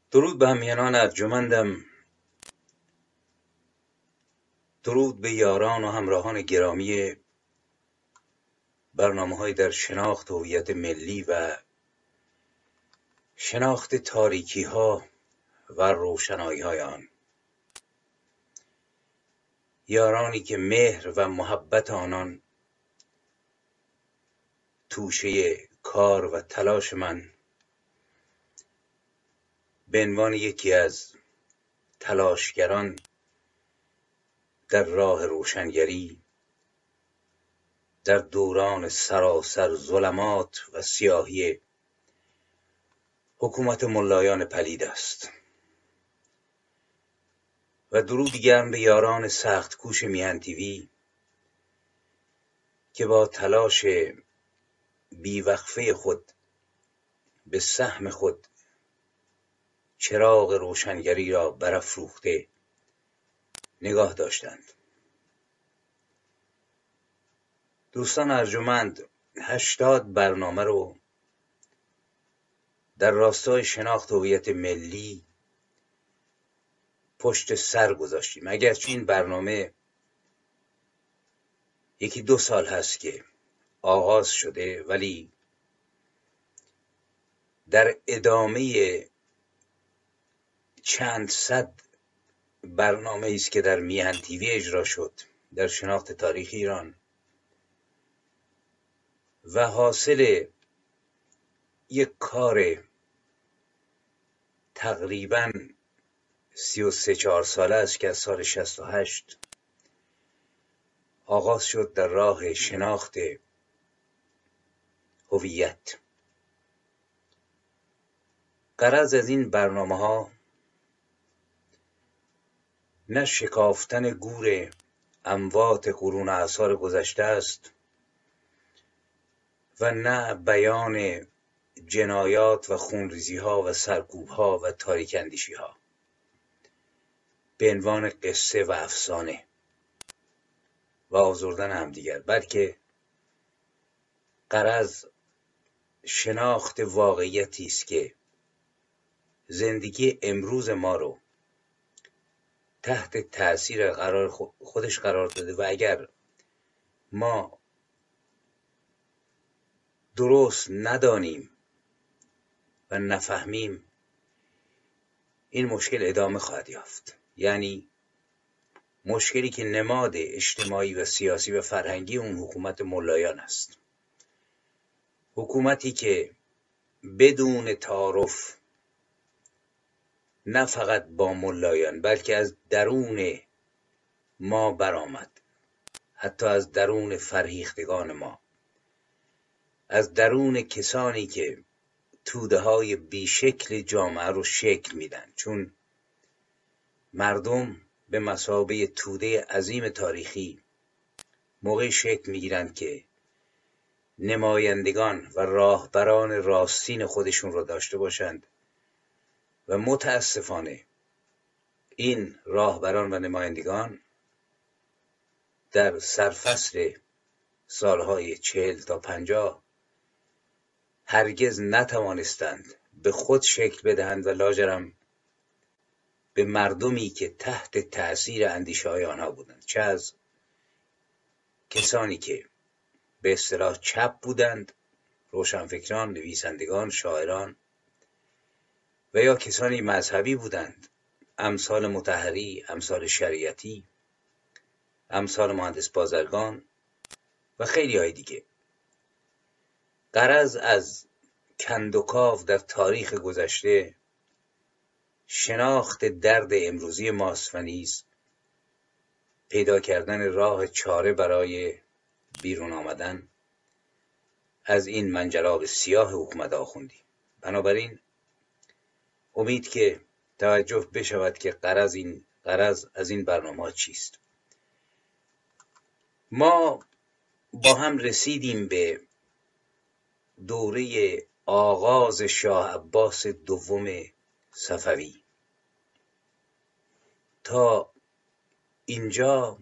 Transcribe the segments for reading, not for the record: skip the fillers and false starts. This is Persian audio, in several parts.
درود به همیهنان ارجمندم، درود به یاران و همراهان گرامی برنامه‌های در شناخت هویت ملی و شناخت تاریکی‌ها و روشنایی‌های آن. یارانی که مهر و محبت آنان توشه کار و تلاش من به عنوان یکی از تلاشگران در راه روشنگری در دوران سراسر ظلمات و سیاهی حکومت ملایان پلید است و درودی گرم به یاران سخت کوش میهن تیوی که با تلاش بیوقفه خود به سهم خود چراغ روشنگری را برافروخته نگاه داشتند. دوستان ارجمند، 80 برنامه رو در راستای شناخت هویت ملی پشت سر گذاشتیم. اگرچه این برنامه 1-2 سال هست که آغاز شده، ولی در ادامه چند صد برنامه است که در میهن تیوی اجرا شد در شناخت تاریخ ایران و حاصل یک کار تقریباً 33-4 ساله است که از سال 68 آغاز شد در راه شناخت هویت. غرض از این برنامه‌ها نه شکافتن گور اموات قرون اعصار گذشته است و نه بیان جنایات و خونریزی‌ها و سرکوب‌ها و تاریک اندیشی‌ها به عنوان قصه و افسانه و آزردن همدیگر، بلکه غرض شناخت واقعیتی است که زندگی امروز ما رو تحت تأثیر خودش قرار داده و اگر ما درست ندانیم و نفهمیم این مشکل ادامه خواهد یافت. یعنی مشکلی که نماد اجتماعی و سیاسی و فرهنگی اون حکومت ملایان است، حکومتی که بدون تعارف نه فقط با ملایان بلکه از درون ما برآمد، حتی از درون فرهیختگان ما، از درون کسانی که توده های بیشکل جامعه رو شکل میدن، چون مردم به مثابه توده عظیم تاریخی موقع شکل میگیرند که نمایندگان و راهبران راستین خودشون رو داشته باشند و متاسفانه این راهبران و نمایندگان در سرفصل سالهای 40 تا 50 هرگز نتوانستند به خود شکل بدهند و لاجرم به مردمی که تحت تأثیر اندیشه‌های آنها بودند، چه از کسانی که به اصطلاح چپ بودند، روشنفکران، نویسندگان، شاعران، و یا کسانی مذهبی بودند، امثال مطهری، امثال شریعتی، امثال مهندس بازرگان و خیلی های دیگه. غرض از کندوکاو در تاریخ گذشته شناخت درد امروزی ماست و نیز پیدا کردن راه چاره برای بیرون آمدن از این منجلاب سیاه حکومت آخوندی. بنابراین امید که توجه بشود که غرض از این برنامه چیست. ما با هم رسیدیم به دوره آغاز شاه عباس دوم صفوی. تا اینجا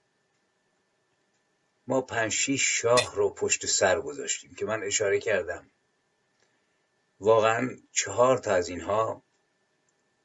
ما 5-6 شاه رو پشت سر گذاشتیم که من اشاره کردم واقعا 4 تا از اینها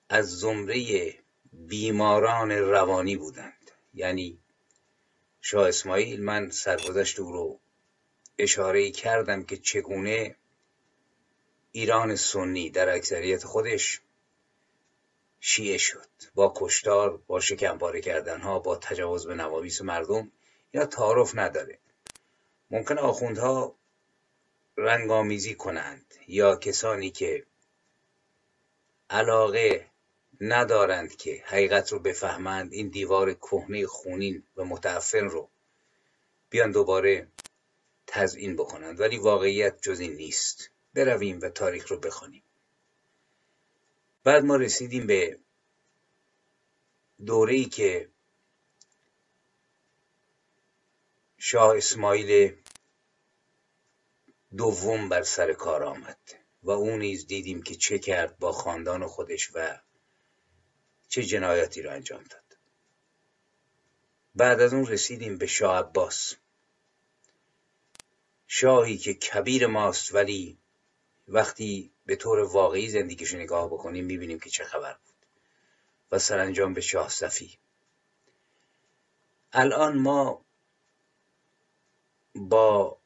از زمره بیماران روانی بودند. یعنی شاه اسماعیل، من سرگذشت او رو اشاره کردم که چگونه ایران سنی در اکثریت خودش شیعه شد، با کشتار، با شکنپاره کردنها، با تجاوز به نوامیس مردم. یا تعارف نداره، ممکن آخوندها رنگامیزی کنند یا کسانی که علاقه ندارند که حقیقت رو بفهمند این دیوار کهنه خونین و متعفن رو بیان دوباره تزیین بکنند، ولی واقعیت جز این نیست. برویم و تاریخ رو بخوانیم. بعد ما رسیدیم به دوره‌ای که شاه اسماعیل دوم بر سر کار آمد و اون نیز دیدیم که چه کرد با خاندان خودش و چه جنایاتی را انجام داد. بعد از اون رسیدیم به شاه عباس، شاهی که کبیر ماست ولی وقتی به طور واقعی زندگیش نگاه بکنیم میبینیم که چه خبر بود. و سرانجام به شاه صفی. الان ما با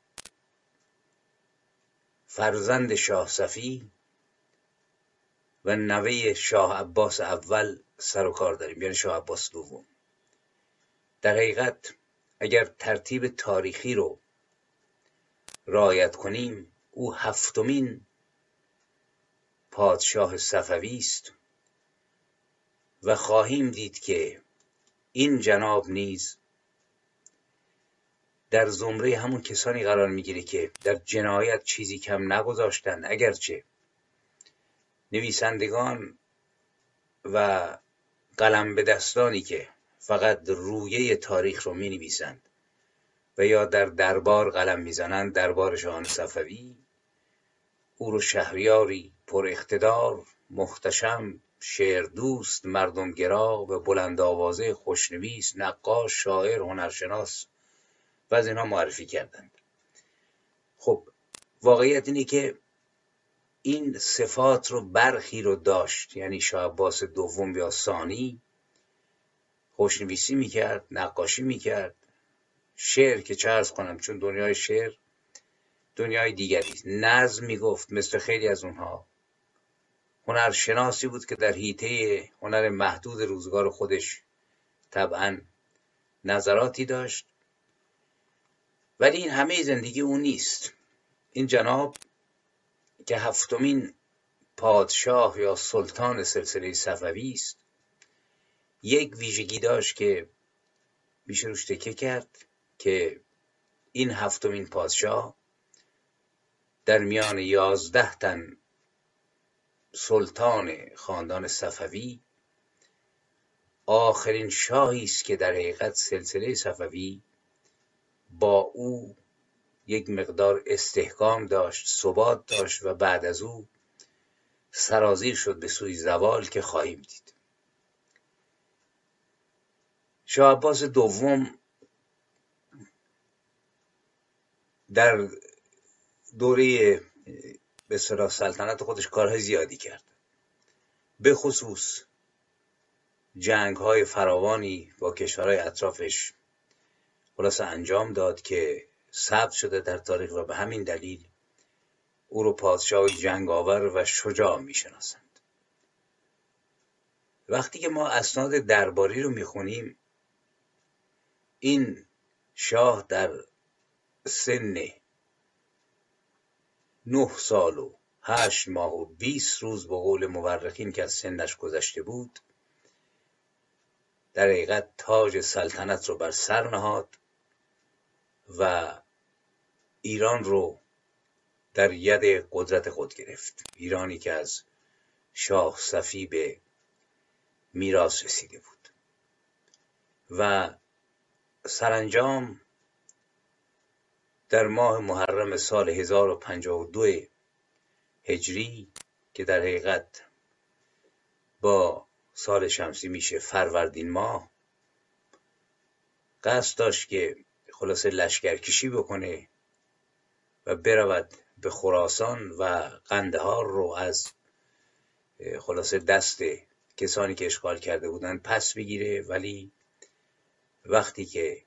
فرزند شاه صفی و نوه شاه عباس اول سر و کار داریم، یعنی شاه عباس دوم. در حقیقت اگر ترتیب تاریخی رو رعایت کنیم، او هفتمین پادشاه صفوی است و خواهیم دید که این جناب نیز در زمره همون کسانی قرار میگیره که در جنایت چیزی کم نگذاشتند، اگرچه نویسندگان و قلم به دستانی که فقط رویه تاریخ رو می نویسند و یا در دربار قلم میزنند، دربار شاهان صفوی، او رو شهریاری پر اقتدار، محتشم، شعر دوست، مردمگرا و بلند آوازه، خوشنویس، نقاش، شاعر، هنرشناس و از اینها معرفی کردند. خب واقعیت اینه که این صفات رو برخی رو داشت، یعنی شاه عباس دوم یا ثانی خوشنویسی میکرد، نقاشی میکرد، شعر که چه عرض کنم، چون دنیای شعر دنیای دیگری است. نظم میگفت مثل خیلی از اونها. هنرشناسی بود که در حیطه هنر محدود روزگار خودش طبعا نظراتی داشت، ولی این همه زندگی اون نیست. این جناب که هفتمین پادشاه یا سلطان سلسله صفوی است، یک ویژگی داشت که میشه روش تکیه کرد که این هفتمین پادشاه در میان 11 تن سلطان خاندان صفوی آخرین شاهی است که در حقیقت سلسله صفوی با او یک مقدار استحکام داشت، ثبات داشت و بعد از او سرازیر شد به سوی زوال که خواهیم دید. شاه عباس دوم در دوره به اصطلاح سلطنت خودش کارهای زیادی کرد، به خصوص جنگ‌های فراوانی با کشورهای اطرافش خلاصه انجام داد که ثبت شده در تاریخ و به همین دلیل او رو پادشاه جنگاور و شجاع میشناسند. وقتی که ما اسناد درباری رو میخونیم، این شاه در سن 9 سال و 8 ماه و 20 روز به قول مورخین که از سنش گذشته بود، در حقیقت تاج سلطنت رو بر سر نهاد و ایران رو در ید قدرت خود گرفت. ایرانی که از شاه صفی به میراث رسیده بود و سرانجام در ماه محرم سال 1052 هجری که در حقیقت با سال شمسی میشه فروردین ماه، قصد داشت که خلاصه لشکرکشی بکنه و برود به خراسان و قندهار رو از خلاصه دست کسانی که اشغال کرده بودند پس بگیره، ولی وقتی که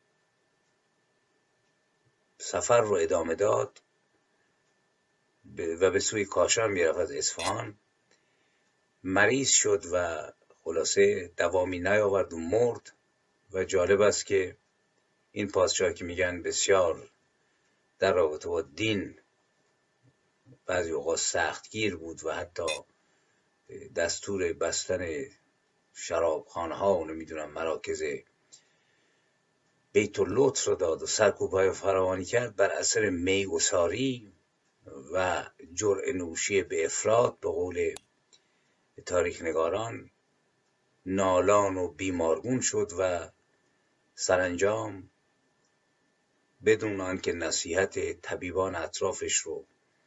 سفر رو ادامه داد و به سوی کاشان میرفت از اصفهان، مریض شد و خلاصه دوامی نیاورد و مرد. و جالب است که این پادشاه که میگن بسیار در رابطه با دین بعضی اوقات سختگیر بود و حتی دستور بستن شرابخانه ها و نمیدونم مراکز بیت اللطف رو داد و سرکوب‌های فراوانی کرد، بر اثر میگساری و جرعه نوشی به افراط به قول تاریخ نگاران نالان و بیمارگون شد و سرانجام بدون آنکه نصیحت طبیبان اطرافش رو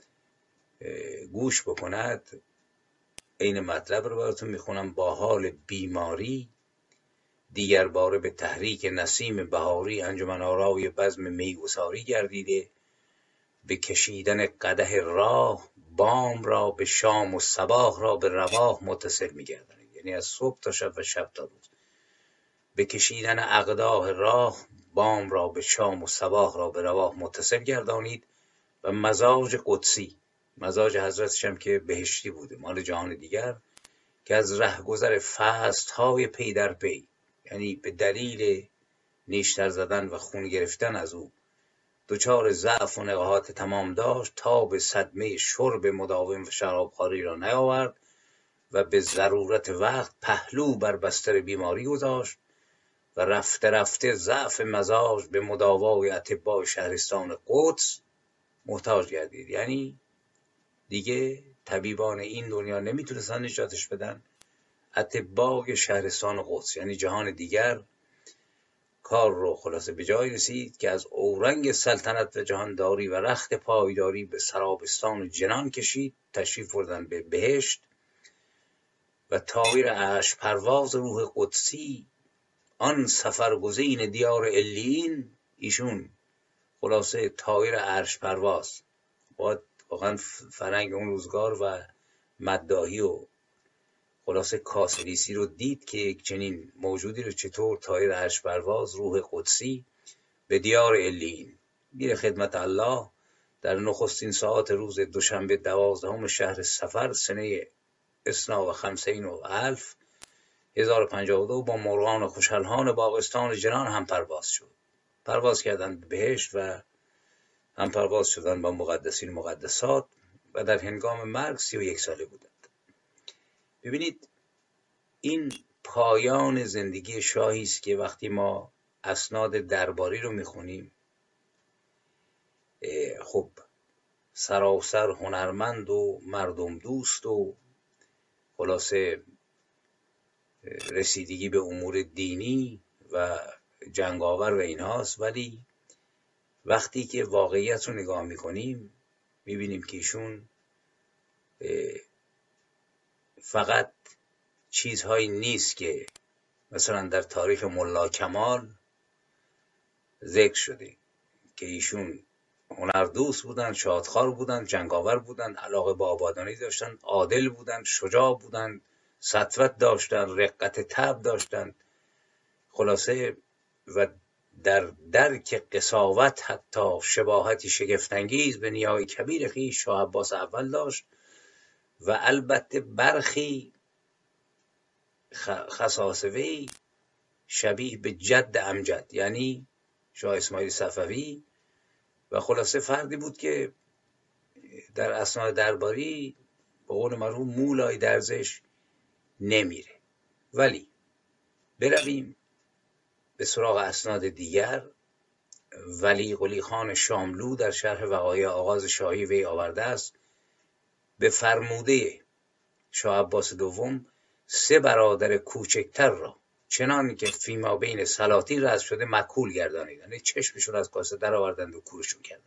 گوش بکند، این مطلب رو براتون میخونم، با حال بیماری دیگر باره به تحریک نسیم بهاری انجمن آرای بزم میگساری گردیده، به کشیدن قدح راه بام را به شام و صباح را به رواح متصل میگردانید. یعنی از صبح تا شب و شب تا روز. به کشیدن اقداح راه بام را به شام و صباح را به رواح متصل گردانید و مزاج قدسی، مزاج حضرتش هم که بهشتی بوده، مال جهان دیگر، که از رهگذر فصل‌های پی در پی، یعنی به دلیل نیشتر زدن و خون گرفتن از او دچار ضعف و نقاهت تمام داشت، تا به صدمه شرب مداوم و شرابخواری را نیاورد و به ضرورت وقت پهلو بر بستر بیماری گذاشت و رفته رفته ضعف مزاج به مداوای اطباء شهرستان قدس محتاج گردید. یعنی دیگه طبیبان این دنیا نمیتونستن نجاتش بدن، اطباء شهرستان قدس یعنی جهان دیگر کار رو خلاصه به جای رسید که از اورنگ سلطنت و جهانداری و رخت پایداری به سرابستان و جنان کشید، تشریف بردن به بهشت و طایر عرش پرواز روح قدسی، آن سفرگزین دیار علیین، ایشون خلاصه طایر عرش پرواز. باید واقعا فرنگ اون روزگار و مداحی و خلاصه کاسریسی رو دید که یک چنین موجودی رو چطور طایر عرش پرواز روح قدسی به دیار علیین میره خدمت الله در نخستین ساعات روز دوشنبه 12 شهر صفر سنه 52 1052 با مرغان خوشحالان باغستان جنان هم پرواز شد. پرواز کردن به بهشت و هم پرواز شدن با مقدسین مقدسات و در هنگام مرگ 31 ساله بودند. ببینید این پایان زندگی شاهی است که وقتی ما اسناد درباری رو میخونیم، خب سراسر هنرمند و مردم دوست و خلاصه رسیدگی به امور دینی و جنگاور و اینهاست، ولی وقتی که واقعیت رو نگاه میکنیم میبینیم که ایشون فقط چیزهایی نیست که مثلا در تاریخ ملا کمال ذکر شده که ایشون هنردوست بودن، شادخوار بودن، جنگاور بودن، علاقه به آبادانی داشتن، عادل بودن، شجاع بودن، سطوت داشتن، رقت طبع داشتن، خلاصه و در درک قساوت حتی شباهتی شگفت‌انگیز به نیای کبیر خویش شاه عباس اول داشت و البته برخی خصائص وی شبیه به جد امجد یعنی شاه اسماعیل صفوی و خلاصه فردی بود که در اسناد درباری به قول مرحوم مولای درزش نمیره. ولی برویم به سراغ اسناد دیگر. ولی قلی خان شاملو در شرح وقایع آغاز شاهی وی آورده است به فرموده شاه عباس دوم 3 برادر کوچکتر را چنان که فیما بین سلاطین رأس شده مکول گردانیدند، چشمشون از کاسه در آوردند و کورشون کردند.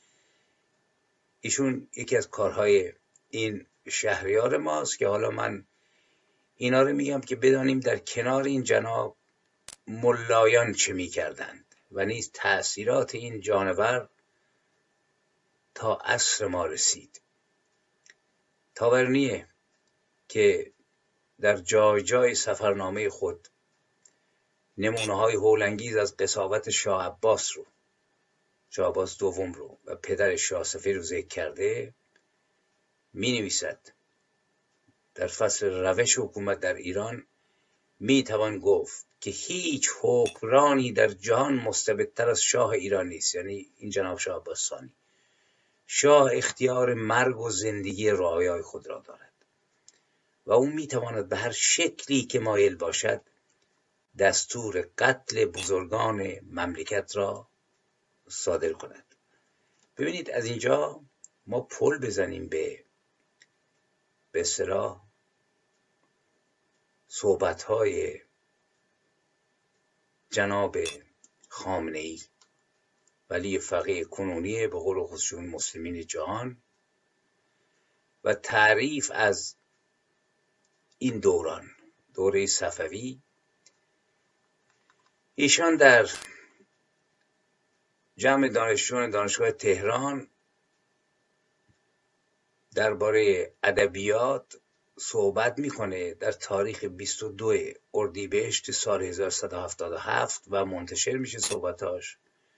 ایشون یکی از کارهای این شهریار ماست که حالا من اینا رو میگم که بدانیم در کنار این جناب ملایان چه میکردند و نیز تأثیرات این جانور تا عصر ما رسید. تاورنیه که در جای جای سفرنامه خود نمونه‌های هولانگیز از قساوت شاه عباس دوم رو و پدر شاه صفی رو ذکر کرده، می‌نویسد در فصل روش حکومت در ایران میتوان گفت که هیچ حکمرانی در جهان مستبدتر از شاه ایران نیست، یعنی این جناب شاه عباس ثانی. شاه اختیار مرگ و زندگی رعایای خود را دارد و او میتواند به هر شکلی که مایل باشد دستور قتل بزرگان مملکت را صادر کند. ببینید از اینجا ما پل بزنیم به اصطلاح صحبت‌های جناب خامنه‌ای، ولی فقیه کنونی به قول خودشون مسلمین جهان، و تعریف از این دوره صفوی. ایشان در جمع دانشجویان دانشگاه تهران درباره ادبیات صحبت میکنه در تاریخ 22 اردیبهشت سال 1177 و منتشر میشه صحبتاش.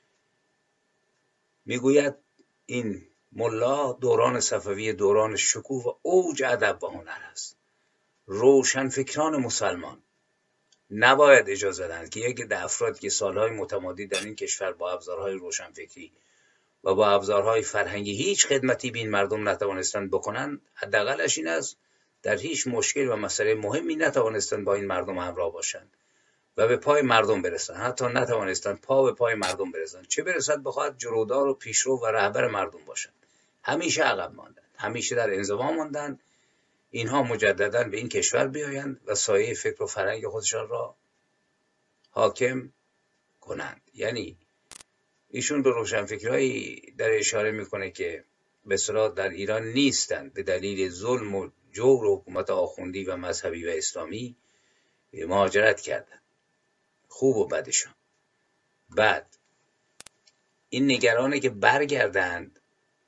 میگوید این ملا دوران صفوی دوران شکوه و اوج ادب و هنر است. روشنفکران مسلمان نباید اجازه دهند که یک عده افرادی که سالهای متمادی در این کشور با ابزارهای روشنفکری و با ابزارهای فرهنگی هیچ خدمتی به این مردم نتوانستند بکنند، حداقلش این است در هیچ مشکل و مسئله مهمی نتوانستند با این مردم همراه باشند و به پای مردم برسند. حتی نتوانستند پا به پای مردم برسند، چه برسد بخواهد جلودار و پیشرو و رهبر مردم باشند. همیشه عقب ماندند، همیشه در انزوا ماندند. اینها مجددا به این کشور بیایند و سایه فکر و فرهنگ خودشان را حاکم کنند. یعنی ایشون به روشنفکرایی در اشاره میکنه که به اصطلاح در ایران نیستند، به دلیل ظلم و جور و حکومت آخوندی و مذهبی و اسلامی مهاجرت کردند، خوب و بدشان. بعد این نگرانه که برگردند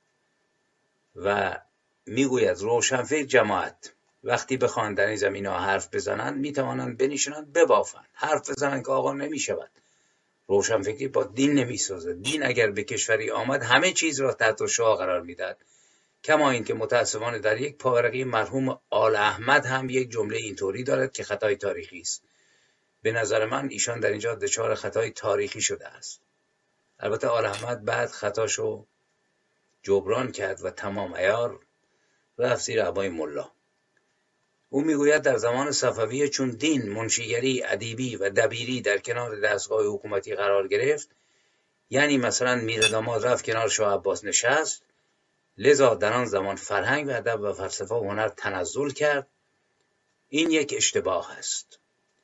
و میگوید روشنفکر جماعت وقتی بخوان در این زمینه حرف بزنند میتوانند بنشینند ببافند، حرف بزنند که آقا نمیشود. روشنفکری با دین نمیسازد. دین اگر به کشوری آمد همه چیز را تحت شعاع قرار میداد. کما این که متاسفانه در یک پاورقی مرحوم آل احمد هم یک جمله اینطوری دارد که خطای تاریخی است. به نظر من ایشان در اینجا دچار خطای تاریخی شده است. البته آل احمد بعد خطاشو جبران کرد و تمام عیار رفت زیر عبای ملا. او میگوید در زمان صفویه چون دین، منشیگری، ادیبی و دبیری در کنار دستگاه حکومتی قرار گرفت، یعنی مثلا میرداماد رفت کنار شاه عباس نشست، لذا در آن زمان فرهنگ و ادب و فلسفه و هنر تنزل کرد. این یک اشتباه است.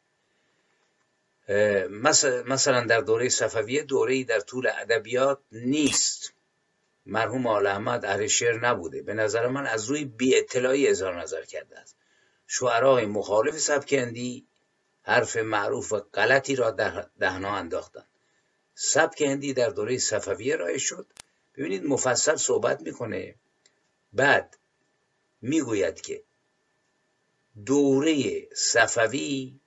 مثلا در دوره صفویه دوره‌ای در طول ادبیات نیست. مرحوم آل احمد اهل شعر نبوده. به نظر من از روی بی اطلاعی اظهار نظر کرده است. شعرای مخالف سبک هندی حرف معروف و غلطی را در دهنا انداختند. سبک هندی در دوره صفویه رایج شد. ببینید مفصل صحبت میکنه. بعد میگوید که دوره صفوی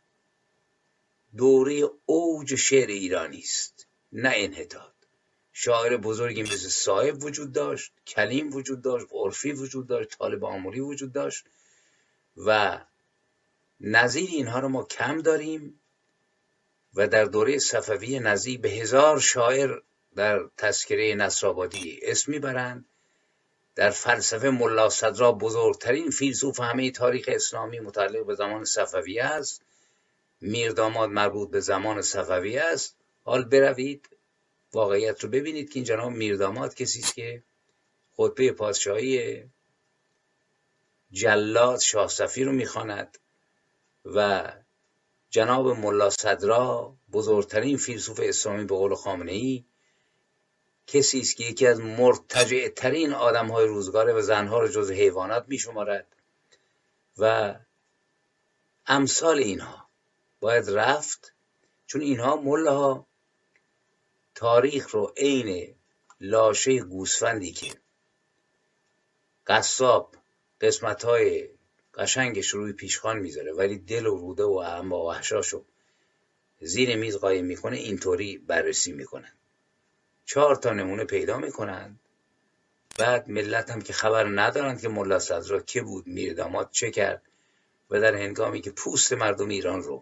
دوره اوج شعر ایرانی است، نه انحطاط. شاعر بزرگی مثل صاحب وجود داشت، کلیم وجود داشت، عرفی وجود داشت، طالب آموری وجود داشت و نظیر اینها رو ما کم داریم. و در دوره صفوی نزدیک به 1000 شاعر در تذکره نصرآبادی اسم میبرند. در فلسفه ملا صدرا بزرگترین فیلسوف همه تاریخ اسلامی متعلق به زمان صفوی است. میرداماد مربوط به زمان صفوی است. حال بروید واقعیت رو ببینید که این جناب میرداماد کسی است که خطبه پادشاهی جلاد شاه صفی رو میخواند و جناب ملا صدرا بزرگترین فیلسوف اسلامی به قول خامنه‌ای کسی است که یکی از مرتجع ترین آدم‌های روزگاره و زنها رو جز حیوانات میشمارد و امثال اینها باید رفت. چون اینها ملاها تاریخ رو عین لاشه گوسفندی که قصاب قسمت‌های قشنگش روی پیشخوان میذاره ولی دل و روده و اعما و احشاشو زیر میز قایم میکنه، اینطوری بررسی میکنن. 4 تا نمونه پیدا میکنن. بعد ملت هم که خبر ندارند که ملا صدرا که بود، میر داماد چه کرد، و در هنگامی که پوست مردم ایران رو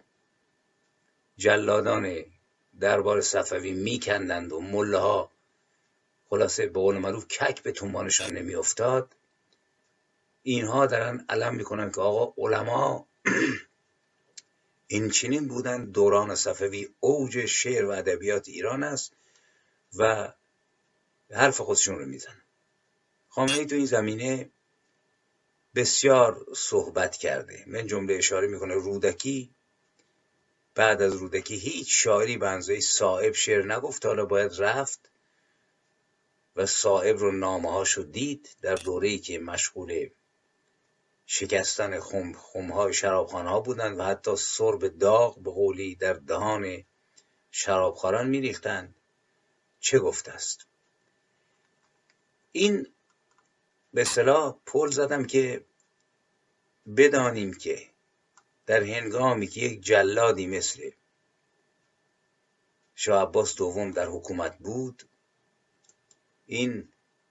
جلادان دربار صفوی میکندند و مله‌ها خلاصه به قول معروف کک به تنبانشان نمیافتاد، اینها دارن علم میکنن که آقا علما این چنین بودن. دوران صفوی اوج شعر و ادبیات ایران است و حرف خودشون رو میزنن. خامنه‌ای تو این زمینه بسیار صحبت کرده، من جمله اشاره میکنه رودکی بعد از رودکی هیچ شاعری به اندازه صائب شعر نگفت. حالا باید رفت و صائب رو نامه‌هاشو دید در دوره‌ای که مشغول شکستن خم‌های شرابخانه‌ها بودند و حتی سرب داغ به قولی در دهان شرابخواران می‌ریختند. چه گفته است؟ این به اصطلاح پل زدم که بدانیم که در هنگامی که یک جلادی مثل شاه عباس دوم در حکومت بود، این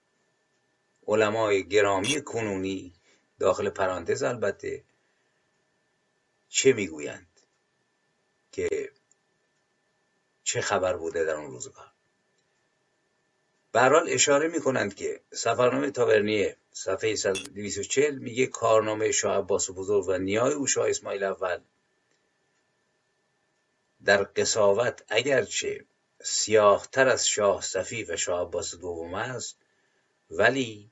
علمای گرامی کنونی داخل پرانتز البته چه میگویند که چه خبر بوده در اون روزگار. به هر حال اشاره میکنند که سفرنامه تاورنیه صفحه 240 میگه کارنامه شاه عباس بزرگ و نیای او شاه اسماعیل اول در قساوت اگرچه سیاهتر از شاه صفی و شاه عباس دوم است، ولی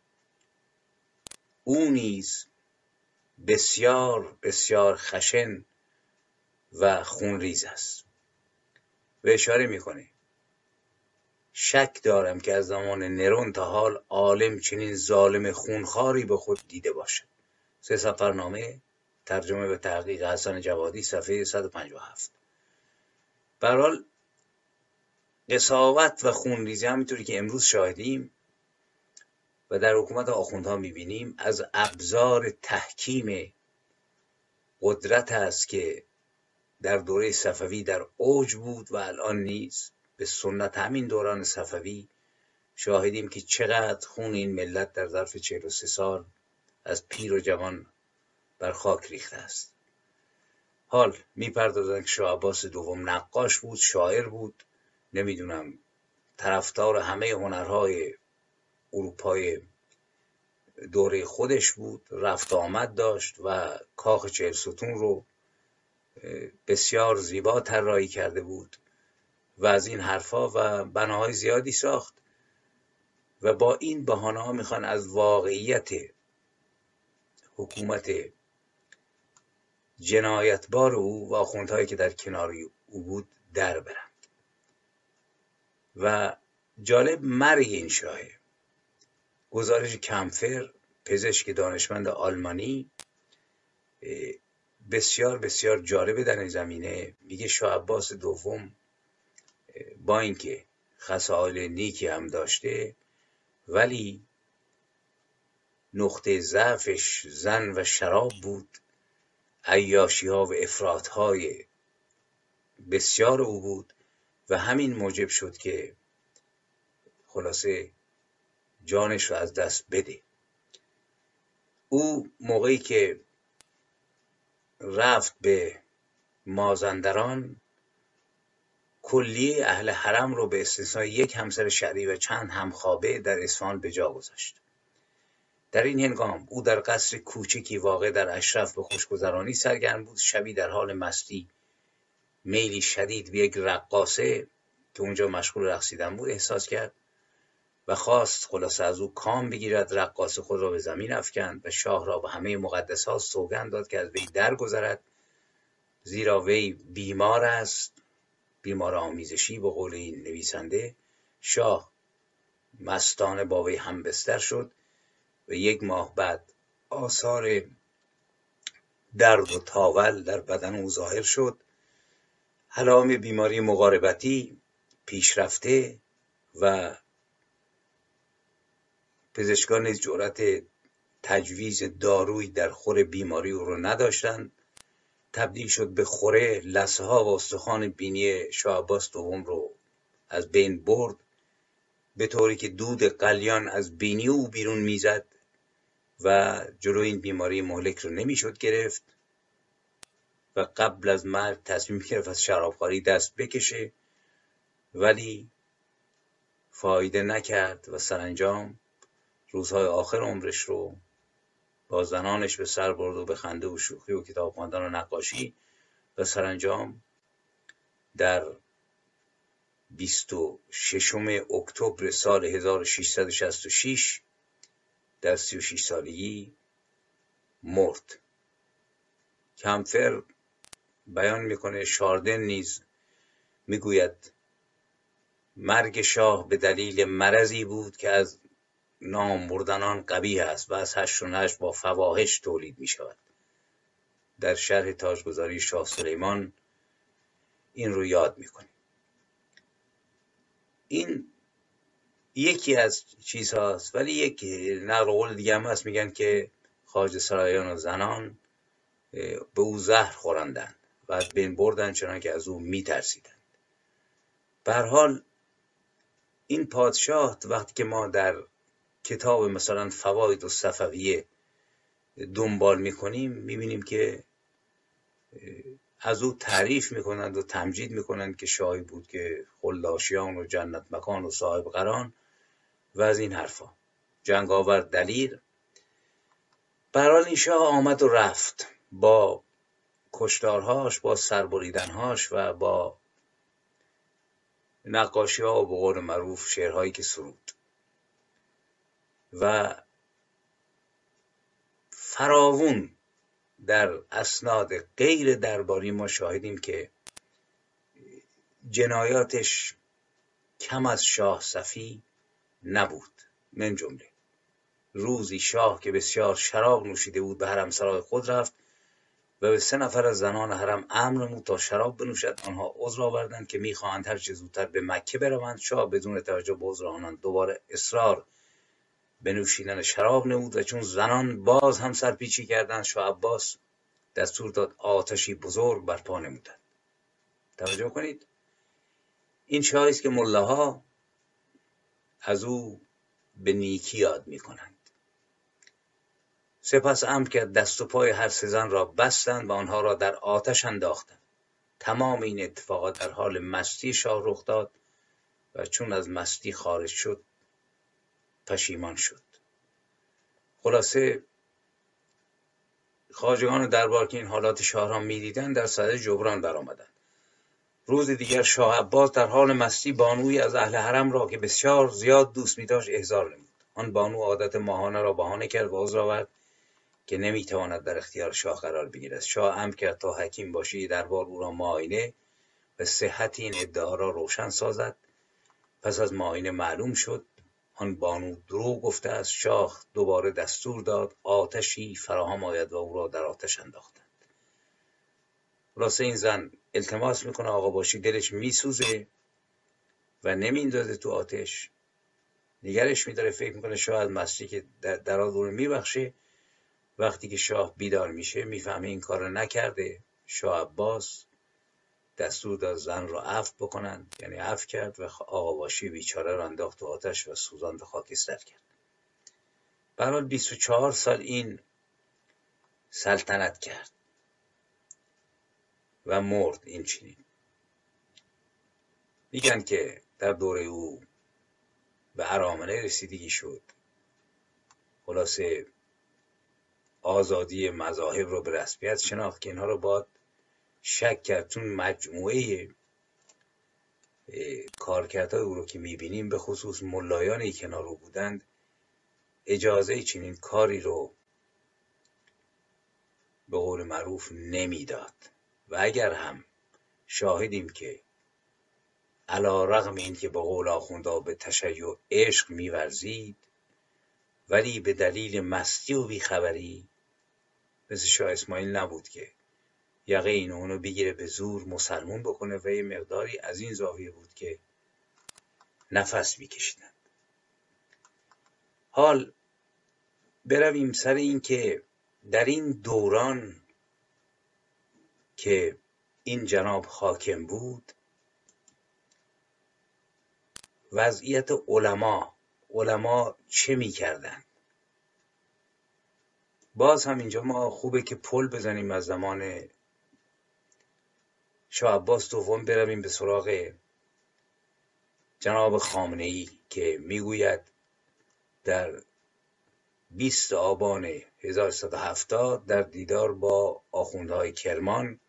او نیز بسیار بسیار خشن و خونریز است. و اشاره میکنه شک دارم که از زمان نرون تا حال عالم چنین ظالم خونخواری به خود دیده باشد. 3 سفرنامه ترجمه و تحقیق حسن جوادی صفحه 157. به هر حال قساوت و خونریزی همینطوری که امروز شاهدیم و در حکومت آخوندها میبینیم از ابزار تحکیم قدرت است که در دوره صفوی در اوج بود و الان نیز به سنت همین دوران صفوی شاهدیم که چقدر خون این ملت در ظرف 43 سال از پیر و جوان بر خاک ریخته است. حال میپردازند که شاه عباس دوم نقاش بود، شاعر بود، نمیدونم طرفدار همه هنرهای اروپای دوره خودش بود، رفت آمد داشت و کاخ 40 ستون رو بسیار زیبا طراحی کرده بود و از این حرفا و بناهای زیادی ساخت و با این بهانه‌ها میخوان از واقعیت حکومت جنایتبار او و آخوندهایی که در کنار او بود در برند. و جالب مرگ این شاهه، گزارش کمفر پزشک دانشمند آلمانی بسیار بسیار جالبه در این زمینه. میگه شاه عباس دوم با اینکه خصایل نیکی هم داشته ولی نقطه ضعفش زن و شراب بود، عیاشی ها و افراط های بسیار او بود و همین موجب شد که خلاصه جانش رو از دست بده. او موقعی که رفت به مازندران کلیه اهل حرم رو به استثنای یک همسر شرعی و چند همخوابه در اصفهان به جا گذاشت. در این هنگام او در قصر کوچکی واقع در اشرف به خوشگذرانی سرگرم بود. شبی در حال مستی میلی شدید به یک رقاصه که اونجا مشغول رقصیدن بود احساس کرد و خواست خلاصه از او کام بگیرد. رقاصه خود را به زمین افکند و شاه را به همه مقدسات سوگند داد که از وی درگذرد، زیرا وی بیمار است، بیمار آمیزشی به قول این نویسنده. شاه مستانه با وی همبستر شد و 1 ماه بعد آثار درد و تاول در بدن او ظاهر شد. علائم بیماری مقاربتی پیشرفته و پزشکان نیز جرأت تجویز دارویی در خور بیماری او رو نداشتند. تبدیل شد به خوره، لثه ها و استخوان بینی شاه عباس دوم رو از بین برد، به طوری که دود قلیان از بینی او بیرون میزد و جلوی این بیماری مهلک رو نمیشد گرفت و قبل از مرگ تصمیم گرفت از شرابخواری دست بکشه، ولی فایده نکرد و سرانجام روزهای آخر عمرش رو با زنانش به سر برد و به خنده و شوخی و کتاب خواندن و نقاشی، و سرانجام در 26 اکتبر سال 1666 در 36 سالگی مرد. کمتر بیان میکنه، شاردن نیز میگوید مرگ شاه به دلیل مرضی بود که از نامبردنان قبیح است و از هشت و نشت با فواحش تولید می شود. در شرح تاجگذاری شاه سلیمان این رو یاد میکنیم. این یکی از چیزهاست، ولی یک نقل قول دیگه هم هست، میگن که خواجه سرایان و زنان به او زهر خوراندند و از بین بردن چنان که از او میترسیدند. به هر حال این پادشاه وقتی که ما در کتاب مثلا فواید و صفویه دنبال میکنیم میبینیم که از او تعریف میکنند و تمجید میکنند که شاهی بود که خلاشیان و جنت مکان و صاحب قران و از این حرفا، جنگاور دلیر. به هر حال این شاه آمد و رفت با کشتارهاش، با سربریدنهاش و با نقاشی ها و به قول معروف شعرهایی که سرود. و فراوون در اسناد غیر درباری ما شاهدیم که جنایاتش کم از شاه صفی نبود. من جمله روزی شاه که بسیار شراب نوشیده بود به حرمسرای خود رفت و به 3 نفر از زنان حرم امر نمود تا شراب بنوشد. آنها عذر آوردند که میخواهند هر چه زودتر به مکه بروند. شاه بدون توجه به عذر آنان دوباره اصرار به نوشیدن شراب نمود و چون زنان باز هم سرپیچی کردند، شاه عباس دستور داد آتشی بزرگ برپا نمودند. توجه کنید، این شاهی است که ملاها از او به نیکی یاد میکنند. سپس امر کرد دست و پای هر 3 زن را بستند و آنها را در آتش انداختند. تمام این اتفاقات در حال مستی شاه رخ داد و چون از مستی خارج شد پشیمان شد. خلاصه خواجگان دربار که این حالات شاه را میدیدند در صدد جبران برآمدند. روز دیگر شاه عباس در حال مستی بانویی از اهل حرم را که بسیار زیاد دوست می‌داشت احضار نمود. آن بانو عادت ماهانه را بهانه کرد و عذر آورد که نمیتواند در اختیار شاه قرار بگیرد. شاه امر کرد تا حکیم باشی دربار او را معاینه و صحت این ادعا را روشن سازد. پس از معاینه معلوم شد آن بانو دروغ گفته است. شاه دوباره دستور داد آتشی فراهم آید و او را در آتش انداختند. خلاصه این زن التماس میکنه آقا باشی، دلش میسوزه و نمیندازه تو آتش، نگرش میداره، فکر میکنه شاه از مستی که در رو میبخشه. وقتی که شاه بیدار میشه میفهمه این کار نکرده. شاه عباس دستور داد زن را عفو بکنند، یعنی عفو کرد و آقا باشی بیچاره را انداخت تو آتش و سوزاند و خاکستر کرد. به هر حال 24 سال این سلطنت کرد و مرد. این چنین میگن که در دوره او به ارامنه رسیدگی شد. خلاصه آزادی مذاهب رو به رسمیت شناخت که اینها رو باید شک کرد، چون مجموعه کارکردهای او رو که میبینیم به خصوص ملایانی که کنار او بودند اجازه چنین کاری رو به قول معروف نمیداد. و اگر هم شاهدیم که علی رغم این که به قول آخوندا به تشیع عشق میورزید، ولی به دلیل مستی و بیخبری مثل شاه اسماعیل نبود که یقه این اونو بگیره به زور مسلمون بکنه و یه مقداری از این زاویه بود که نفس میکشیدن. حال برویم سر این که در این دوران که این جناب حاکم بود، وضعیت علما چه می‌کردند. باز هم اینجا ما خوبه که پل بزنیم از زمان شاه عباس دوم برویم به سراغ جناب خامنه‌ای که میگوید در 20 آبان 1170 در دیدار با آخوندهای کرمان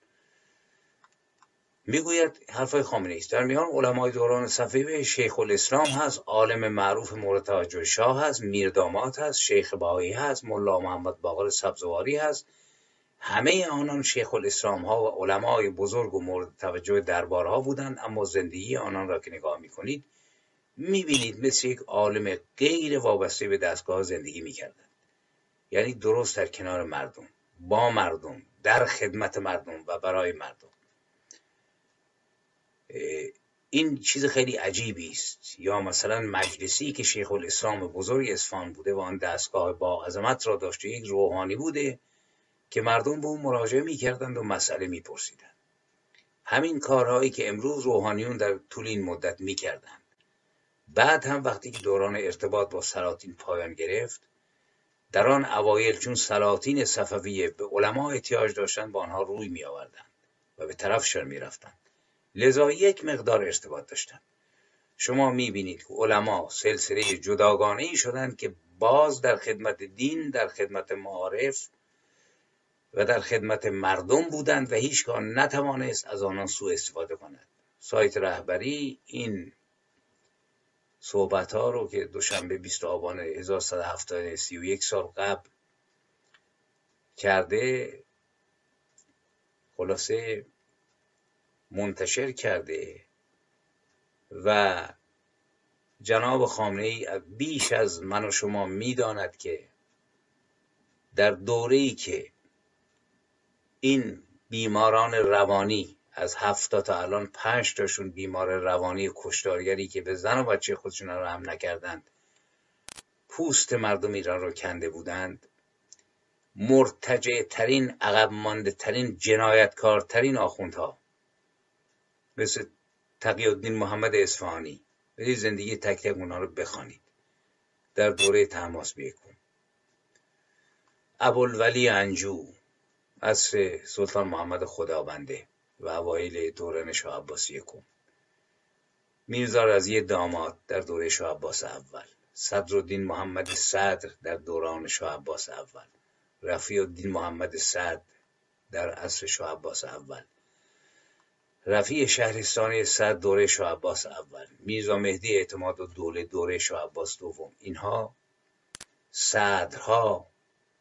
میگوید حرفای خامنه‌ای است. در میان علمای دوران صفوی شیخ الاسلام هست، عالم معروف مورد توجه شاه هست، میرداماد هست، شیخ بهایی هست، ملا محمد باقر سبزواری هست. همه آنان شیخ الاسلام ها و علمای بزرگ و مورد توجه دربارها بودند، اما زندگی آنان را که نگاه میکنید میبینید مثل یک عالم غیر وابسته به دستگاه زندگی میکردند. یعنی درست در کنار مردم، با مردم، در خدمت مردم و برای مردم. این چیز خیلی عجیبی است. یا مثلا مجلسی که شیخ الاسلام بزرگ اصفهان بوده و آن دستگاه با عظمت را داشته، یک روحانی بوده که مردم به اون مراجعه میکردند و مسئله میپرسیدند. همین کارهایی که امروز روحانیون در طول این مدت میکردند. بعد هم وقتی که دوران ارتباط با سلاطین پایان گرفت، در آن اوایل چون سلاطین صفویه به علما احتیاج داشتند، با آنها روی میآوردند و به طرفشان میرفتند. لذا یک مقدار ارتباط داشتند. شما میبینید که علما سلسله جداگانه‌ای شدند که باز در خدمت دین، در خدمت معارف و در خدمت مردم بودند و هیچگاه نتوانست از آنان سوء استفاده کند. سایت رهبری این صحبت‌ها رو که دوشنبه 20 آبان 1170 31 سال قبل کرده، خلاصه منتشر کرده و جناب خامنه‌ای بیش از من و شما میداند که در دوره‌ای که این بیماران روانی از 70 تا الان 5 تاشون بیمار روانی کشتارگری که به زن و بچه خودشون رحم نکردند پوست مردم ایران رو کنده بودند، مرتجع ترین، عقب مانده ترین، جنایتکارترین آخوندها مثل تقی الدین محمد اصفهانی، برید زندگی تک تک اونها رو بخوانید در دوره طهماسبی کن، ابوالولی انجو عصر سلطان محمد خدابنده و اوایل دوران شاه عباس یکم، میرزا رضی داماد در دوره شاه عباس اول، صدرالدین محمد صدر در دوران شاه عباس اول، رفیع الدین محمد صدر در عصر شاه عباس اول، رفیع شهرستانی صدر دوره شاه عباس اول، میرزا مهدی اعتماد الدوله دوره شاه عباس دوم. اینها صدرها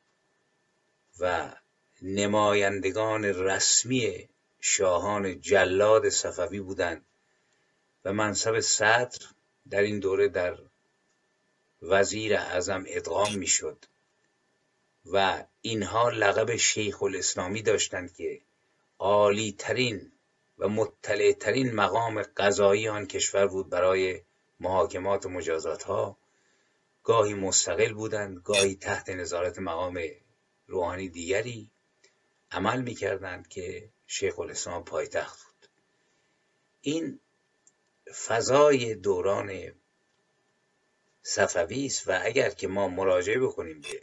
و نمایندگان رسمی شاهان جلاد صفوی بودند و منصب صدر در این دوره در وزیر اعظم ادغام میشد و اینها لقب شیخ الاسلامی داشتند که عالی ترین و مطلع ترین مقام قضایی آن کشور بود. برای محاکمات و مجازات ها گاهی مستقل بودند، گاهی تحت نظارت مقام روحانی دیگری عمل میکردند که شیخ الاسلام پایتخت بود. این فضای دوران صفوی است و اگر که ما مراجعه بکنیم به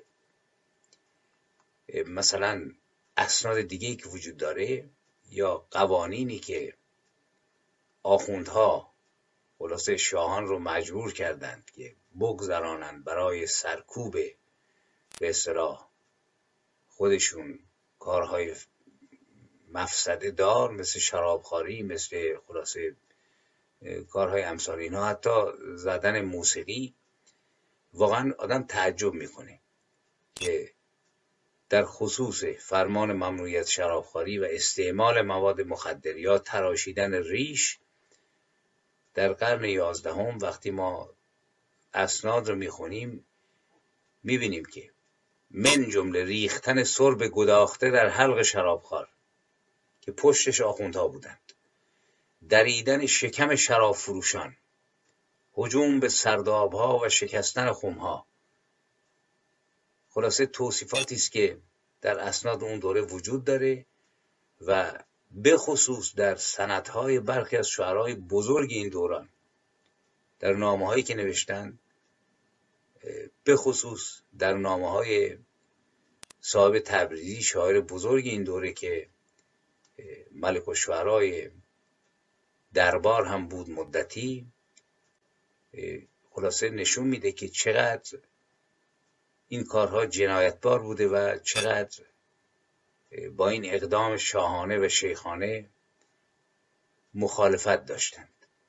مثلا اسناد دیگه‌ای که وجود داره یا قوانینی که آخوندها خلاصه شاهان رو مجبور کردند که بگذرانند برای سرکوب به اصطلاح خودشون کارهای مفسده دار مثل شرابخواری، مثل خلاصه کارهای امثال اینها، حتی زدن موسیقی، واقعا آدم تعجب میکنه که در خصوص فرمان ممنوعیت شرابخواری و استعمال مواد مخدر یا تراشیدن ریش در قرن 11 وقتی ما اسناد رو میخونیم میبینیم که من جمله ریختن سرب گداخته در حلق شرابخوار که پشتش آخوندها بودند، دریدن شکم شراب فروشان، هجوم به سردابها و شکستن خمها، خلاصه توصیفاتی است که در اسناد اون دوره وجود داره و به خصوص در سندهای برخی از شعرهای بزرگ این دوران در نامه‌هایی که نوشتن، به خصوص در نامه‌های صاحب تبریزی شاعر بزرگ این دوره که ملک الشعرای دربار هم بود مدتی، خلاصه نشون میده که چقدر این کارها جنایتبار بوده و چقدر با این اقدام شاهانه و شیخانه مخالفت داشتند.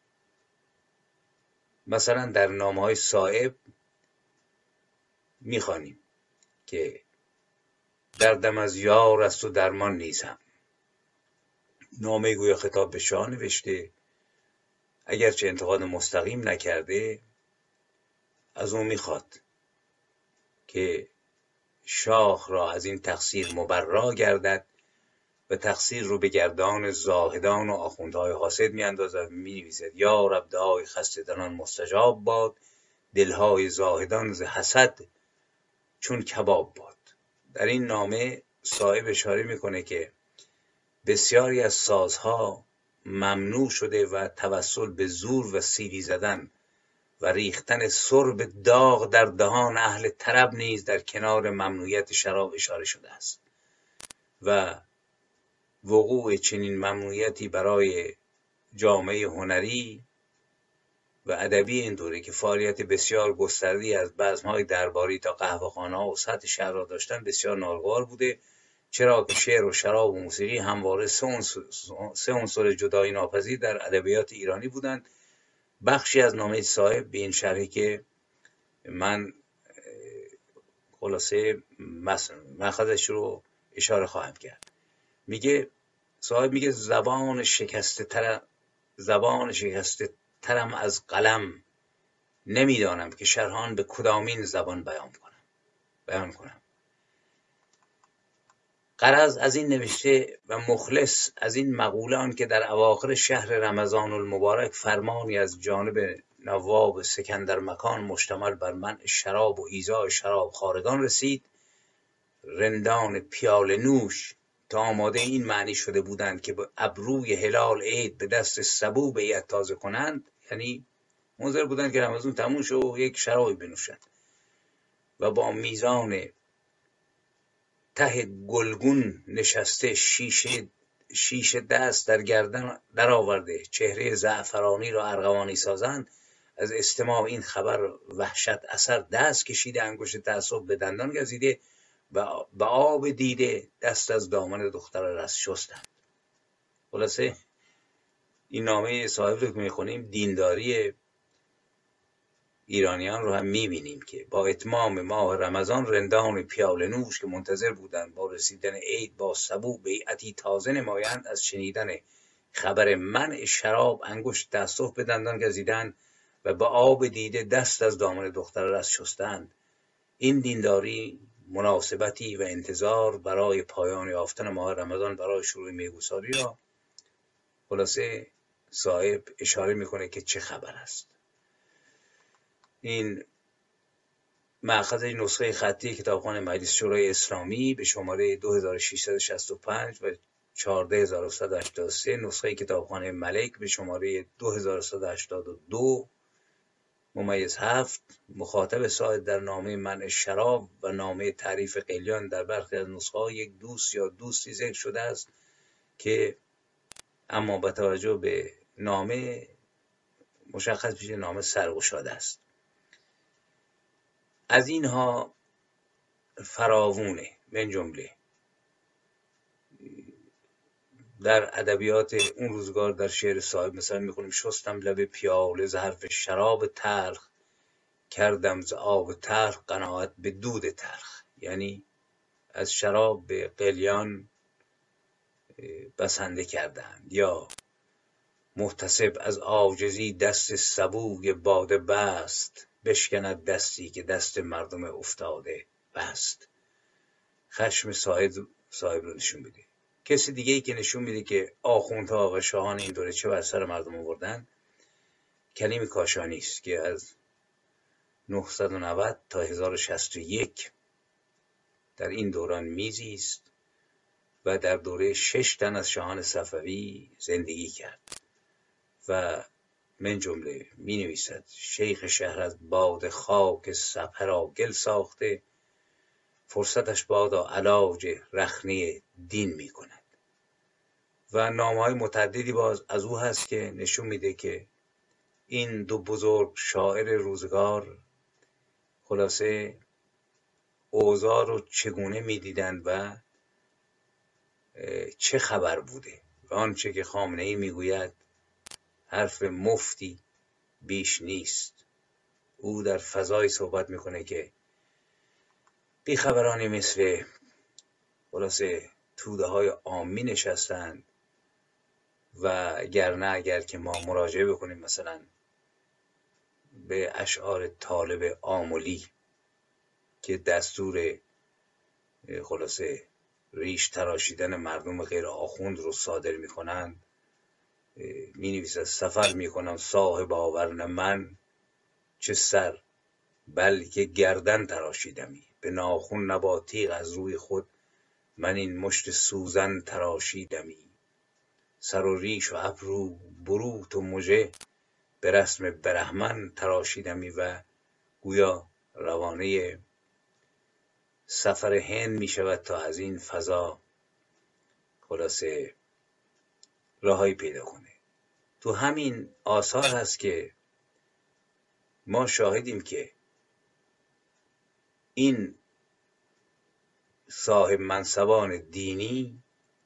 مثلا در نامه‌های صائب میخوانیم که دردم از یار است و درمان نیزم. نامه گویا خطاب به شاه نوشته، اگرچه انتقاد مستقیم نکرده، از اون میخواد که شاه را از این تقصیر مبرا گردد و تقصیر رو به گردان زاهدان و آخوندهای حاسد میاندازد. مینویسد یا رب دعای خسته دلان مستجاب باد، دلهای زاهدان ز حسد چون کباب باد. در این نامه صاحب اشاره میکنه که بسیاری از سازها ممنوع شده و توسل به زور و سیلی زدن و ریختن سرب داغ در دهان اهل طرب نیز در کنار ممنوعیت شراب اشاره شده است و وقوع چنین ممنوعیتی برای جامعه هنری و ادبی این دوره که فعالیت بسیار گسترده‌ای از بزم‌های درباری تا قهوه‌خانه‌ها و سطح شهر را داشتن بسیار ناگوار بوده، چرا که شعر و شراب و موسیقی همواره سه عنصر جدایی ناپذیر در ادبیات ایرانی بودند. بخشی از نامه صاحب به این شرحی که من خلاصه مأخذش رو اشاره خواهم کرد. میگه صاحب میگه زبان شکسته ترم از قلم، نمیدانم که شرحان به کدامین زبان بیان کنم. غرض از این نوشته و مخلص از این مقوله آن که در اواخر شهر رمضان المبارک فرمانی از جانب نواب سکندر مکان مشتمل بر منع شراب و ایذاء شراب خوارگان رسید. رندان پیاله نوش تا آماده این معنی شده بودند که به ابروی هلال عید به دست سبو بیعت تازه کنند، یعنی منتظر بودند که رمضان تموم شه و یک شرابی بنوشند، و با میزان ته گلگون نشسته شیشه دست در گردن در آورده چهره زعفرانی را ارغوانی سازند. از استماع این خبر وحشت اثر دست کشیده، انگشت تعصب به دندان گزیده و به آب دیده دست از دامن دختر رس شستند. خلاصه این نامه صاحب رو که میخونیم دینداری ایرانیان رو هم میبینیم که با اتمام ماه رمضان رندان پیاله نوش که منتظر بودند با رسیدن عید با سبو بیعتی تازه نمایند، از شنیدن خبر منع شراب انگشت تعصب به دندان گزیدند و به آب دیده دست از دامن دختر رس شستند. این دینداری مناسبتی و انتظار برای پایان یافتن ماه رمضان برای شروع میگساری را خلاصه صاحب اشاره میکنه که چه خبر است. این مأخذ نسخه خطی کتابخانه مجلس شورای اسلامی به شماره 2665 و 14183، نسخه کتابخانه ملک به شماره 2182 ممیز 7. مخاطب صاحب در نامه منع شراب و نامه تعریف قلیان در برخی از نسخه‌ها یک دوست یا دوستی ذکر شده است که اما با توجه به نامه مشخص میشه نامه سرگشاده است. از اینها فراوونه، من جمله در ادبیات اون روزگار در شعر صاحب مثلا میخونیم شستم لب پیاله ز حرف شراب تلخ، کردم ز آب تلخ قناعت به دود تلخ، یعنی از شراب به قلیان بسنده کردند. یا محتسب از عاجزی دست سبوی باده بست، بشکند دستی که دست مردم افتاده بست. خشم صاحب رو نشون میده. کسی دیگه ای که نشون میده که آخوندها و شاهان این دوره چه بر سر مردم آوردن کلیم کاشانی است که از 990 تا 1061 در این دوران میزیست و در دوره 6 تن از شاهان صفوی زندگی کرد و من جمله می نویسد شیخ شهر از باد خاک سبه را گل ساخته، فرصتش بادا علاج رخنه دین می کند. و نامه‌های متعددی باز از او هست که نشون میده که این دو بزرگ شاعر روزگار خلاصه اوضاع رو چگونه میدیدند و چه خبر بوده. و آنچه که خامنه‌ای میگوید حرف مفتی بیش نیست. او در فضای صحبت میکنه که بیخبرانی مثل خلاصه توده های عامی نشستند و اگر که ما مراجعه بکنیم مثلا به اشعار طالب آملی که دستور خلاصه ریش تراشیدن مردم غیر آخوند رو صادر میکنند، می نویسد سفر میکنم صاحب آورن من، چه سر بلکه گردن تراشیدمی، به ناخون نبا تیغ از روی خود، من این مشت سوزن تراشیدمی، سر و ریش و ابرو بروت و مژه، به رسم برهمن تراشیدمی. و گویا روانه سفر هند می شود تا از این فضا خلاصه راهی پیدا کنه. تو همین آثار هست که ما شاهدیم که این صاحب منصبان دینی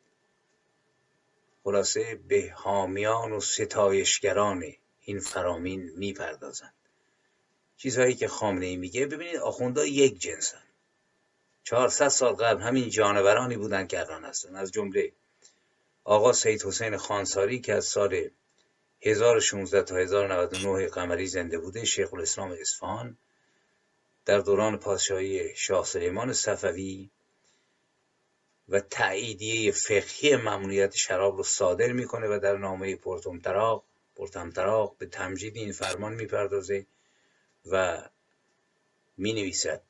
خلاصه به حامیان و ستایشگران این فرامین میپردازند. چیزهایی که خامنه‌ای میگه، ببینید آخوندها یک جنسن. 400 سال قبل همین جانورانی بودند که الان هستند. از جمله آقا سید حسین خانساری که از سال 1016 تا 1099 قمری زنده بوده، شیخ الاسلام اصفهان، در دوران پادشاهی شاه سلیمان صفوی و تأییدیه فقهی ممنوعیت شراب رو صادر میکنه و در نامه پرطمطراق به تمجید این فرمان میپردازه و مینویسد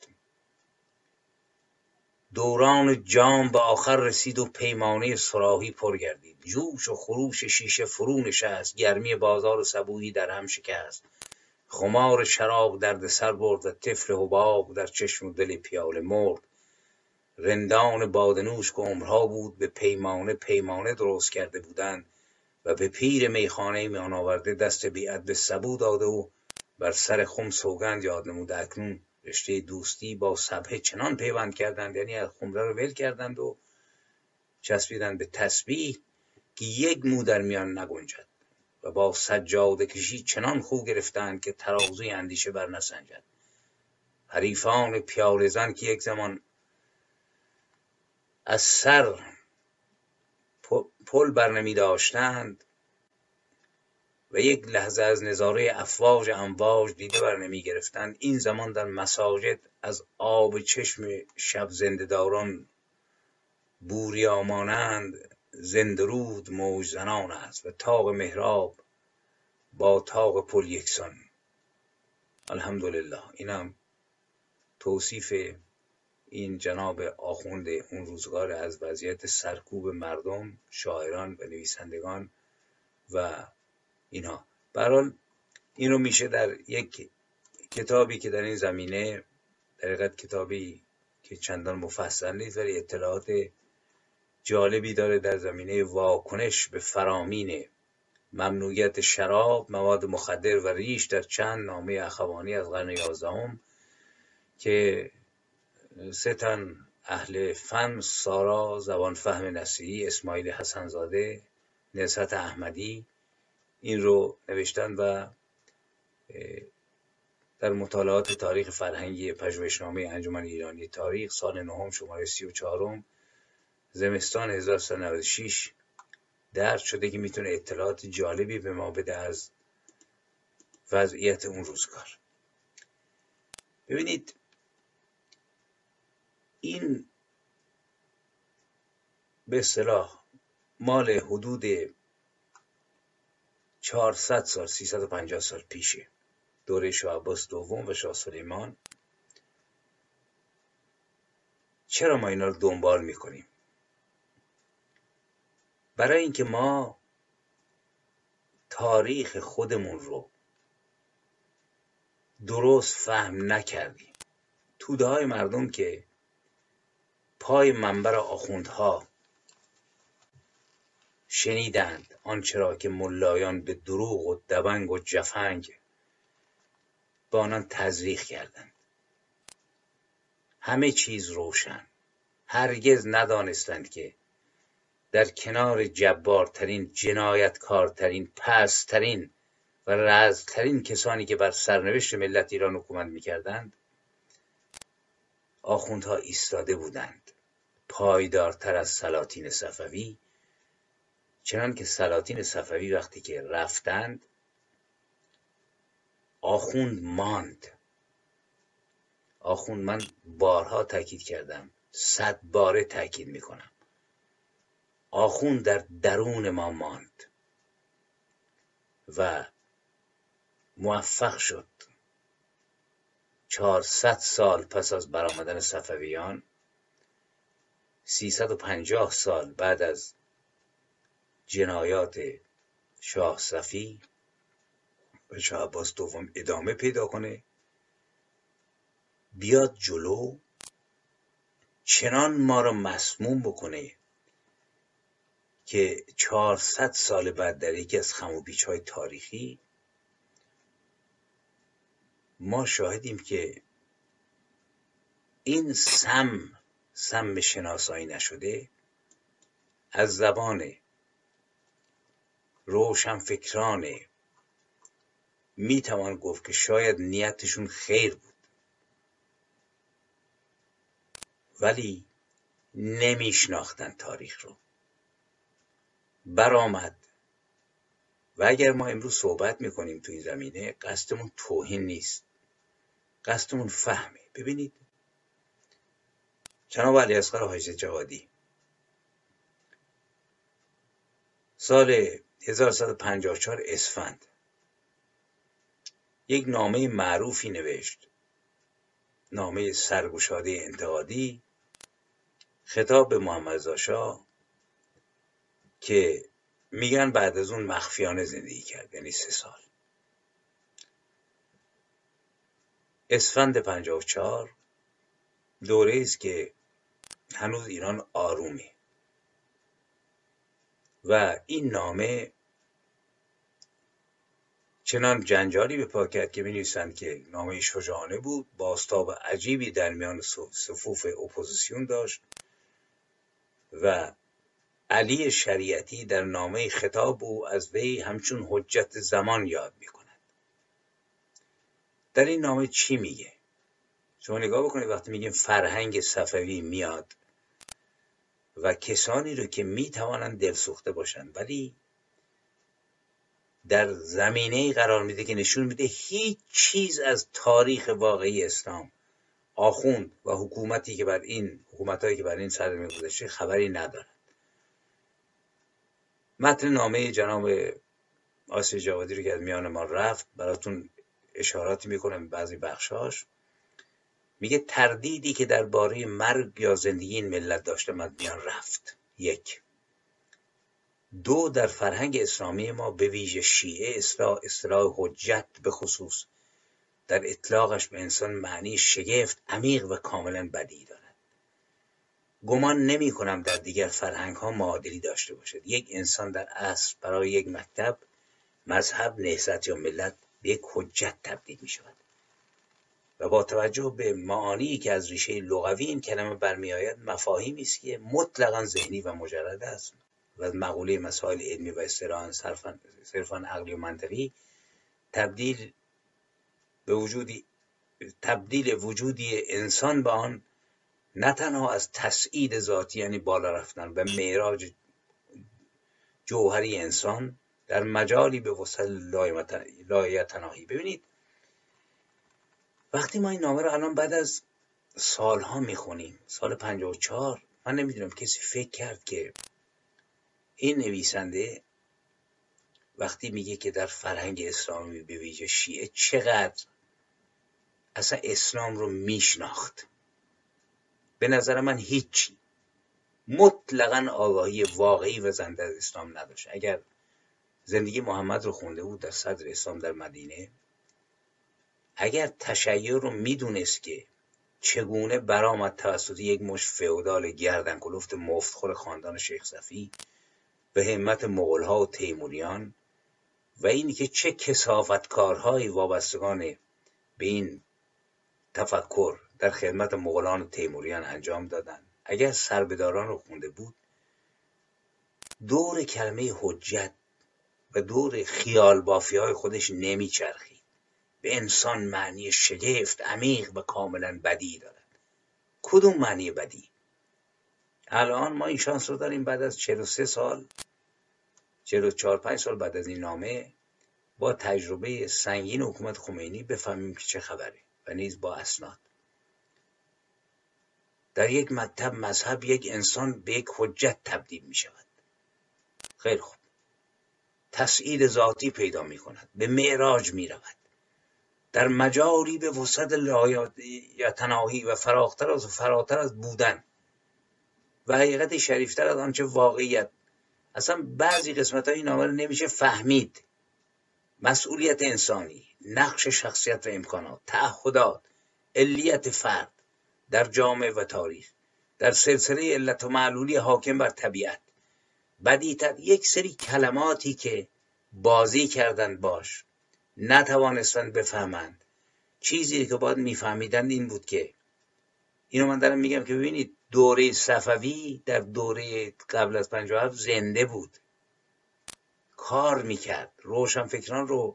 دوران جام به آخر رسید و پیمانه صراحی پر گردید، جوش و خروش شیشه فرو نشست، گرمی بازار و صبوحی در هم شکست، خمار شراب درد سر برد و طفل حباب در چشم و دل پیاله مرد، رندان باده‌نوش که عمرها بود به پیمانه درست کرده بودند و به پیر میخانه میان آورده دست بیعت به سبو داده و بر سر خم سوگند یاد نموده. اکنون رشته دوستی با سبحه چنان پیوند کردند، یعنی از خمره رو ول کردند و چسبیدند به تسبیح که یک مو در میان نگنجد و با سجاده کشی چنان خو گرفتند که ترازوی اندیشه بر نسنجد. حریفان پیاله زن که یک زمان از سر پل بر نمی داشتند و یک لحظه از نظاره افواج امواج دیده بر نمی گرفتند، این زمان در مساجد از آب چشم شب زنده‌داران بوریا مانند، زنده رود موج زنان است و طاق محراب با طاق پل یکسان. الحمدلله. اینم توصیف این جناب آخوند اون روزگار از وضعیت سرکوب مردم، شاعران و نویسندگان و اینها. به هر حال اینو میشه در یک کتابی که در این زمینه، در حقیقت کتابی که چندان مفصل نیست ولی اطلاعات جالبی داره در زمینه واکنش به فرامین ممنوعیت شراب، مواد مخدر و ریش در چند نامه اخوانی از قرن 11 که 3 تن اهل فن، سارا زبان فهم نصیری، اسماعیل حسنزاده، نصرت احمدی، این رو نوشتن و در مطالعات تاریخ فرهنگی پژوهشنامه انجمن ایرانی تاریخ سال 9 شماره 34 زمستان 1396 درج شده که میتونه اطلاعات جالبی به ما بده از وضعیت اون روزگار. ببینید این به اصطلاح مال حدود 400 سال 350 سال پیشه، دوره شاه عباس دوم و شاه سلیمان. چرا ما اینا رو دنبال میکنیم؟ برای اینکه ما تاریخ خودمون رو درست فهم نکردیم. توده های مردم که پای منبر آخوندها شنیدند آنچه را که ملایان به دروغ و دبنگ و جفنگ به آنان تزریق کردند. همه چیز روشن. هرگز ندانستند که در کنار جبارترین، جنایتکارترین، پست‌ترین و رذل‌ترین کسانی که بر سرنوشت ملت ایران حکومت می‌کردند، آخوندها ایستاده بودند، پایدارتر از سلاطین صفوی. چنان که سلاطین صفوی وقتی که رفتند، آخوند ماند. آخوند، من بارها تاکید کردم، 100 باره تاکید میکنم، آخوند در درون ما ماند و موفق شد 400 سال پس از برآمدن صفویان، 350 سال بعد از جنایات شاه صفی و شاه عباس دوم ادامه پیدا کنه، بیاد جلو، چنان ما رو مسموم بکنه که 400 سال بعد در یکی از خم و پیچ‌های تاریخی ما شاهدیم که این سم شناسایی نشده از زبان روشنفکران میتوان گفت که شاید نیتشون خیر بود، ولی نمیشناختن تاریخ رو. برآمد و اگر ما امروز صحبت میکنیم تو این زمینه، قصدمون توهین نیست، قصدمون فهمه. ببینید جناب علیاصغر حاجی جوادی سال 1154 اسفند یک نامه معروفی نوشت، نامه سرگشاده انتقادی، خطاب به محمدرضا شاه، که میگن بعد از اون مخفیانه زندگی کرد، یعنی 3 سال. اسفند 54 دوره است که هنوز ایران آرومه و این نامه چنان جنجالی به پا کرد که می‌نویسند که نامه شجاعانه بود، بازتاب عجیبی در میان صفوف اپوزیسیون داشت و علی شریعتی در نامه خطاب او از وی همچون حجت زمان یاد می‌کند. در این نامه چی میگه؟ شما نگاه بکنید، وقتی میگیم فرهنگ صفوی میاد و کسانی رو که میتوانند دلسوخته باشند ولی در زمینه‌ای قرار میده که نشون میده هیچ چیز از تاریخ واقعی اسلام، آخوند و حکومتایی که بر این سرزمین گذشته خبری ندارند. متن نامه جناب آصف جوادی رو که از میان ما رفت براتون اشاراتی میکنم، بعضی بخشاش میگه تردیدی که درباره مرگ یا زندگی این ملت داشته از میان رفت. 1. 2. در فرهنگ اسلامی ما به ویژه شیعه اصطلاح حجت به خصوص در اطلاقش به انسان معنی شگفت، عمیق و کاملا بدیهی دارد. گمان نمی کنم در دیگر فرهنگ ها معادلی داشته باشد. یک انسان در اصل برای یک مکتب، مذهب، نهضت یا ملت به یک حجت تبدیل می شود و با توجه به معانی که از ریشه لغوی این کلمه برمی آید، مفاهیمی است که مطلقاً ذهنی و مجرد است و از مقوله مسائل علمی و اصطلاحاً صرفاً عقلی و منطقی تبدیل وجودی انسان به آن نه تنها از تسعید ذاتی یعنی بالا رفتن و معراج جوهری انسان در مجالی به وسعت لایتناهی. ببینید وقتی ما این نامه رو الان بعد از سالها میخونیم، سال 54، من نمیدونم کسی فکر کرد که این نویسنده وقتی میگه که در فرهنگ اسلامی به ویژه شیعه چقدر اصلا اسلام رو میشناخت. به نظر من هیچی مطلقاً آگاهی واقعی و زنده از اسلام نداشت. اگر زندگی محمد رو خونده بود در صدر اسلام در مدینه، اگر تشیع رو میدونست که چگونه برآمد توسط یک مشت فئودال گردن کلفت مفتخور خاندان شیخ صفی به همت مغول‌ها و تیموریان، و اینی که چه کثافتکارهایی وابستگان به این تفکر در خدمت مغولان و تیموریان انجام دادند، اگر سربداران رو خونده بود، دور کلمه حجت و دور خیال بافی های خودش نمیچرخید. به انسان معنی شگفت، عمیق و کاملا بدی دارد. کدوم معنی بدی؟ الان ما این شانس رو داریم بعد از 43 سال 44-5 سال بعد از این نامه با تجربه سنگین حکومت خمینی بفهمیم که چه خبره و نیز با اسناد. در یک مکتب مذهب یک انسان به یک حجت تبدیل می شود. خیلی خوب. تسعید ذاتی پیدا می کند. به معراج می رود. در مجالی به وسعت لایتناهی و فراتر از بودن و حقیقت شریفتر از آنچه واقعیت. اصلا بعضی قسمت های نامه رو نمیشه فهمید. مسئولیت انسانی، نقش شخصیت و امکانات، تعهدات، علیت فرد در جامعه و تاریخ، در سلسله علت و معلولی حاکم بر طبیعت، بدیتر یک سری کلماتی که بازی کردند باش، نتوانستند بفهمند. چیزی که باید میفهمیدند این بود که، اینو من دارم میگم که ببینید دوره صفوی در دوره قبل از 57 زنده بود، کار میکرد، روشنفکران رو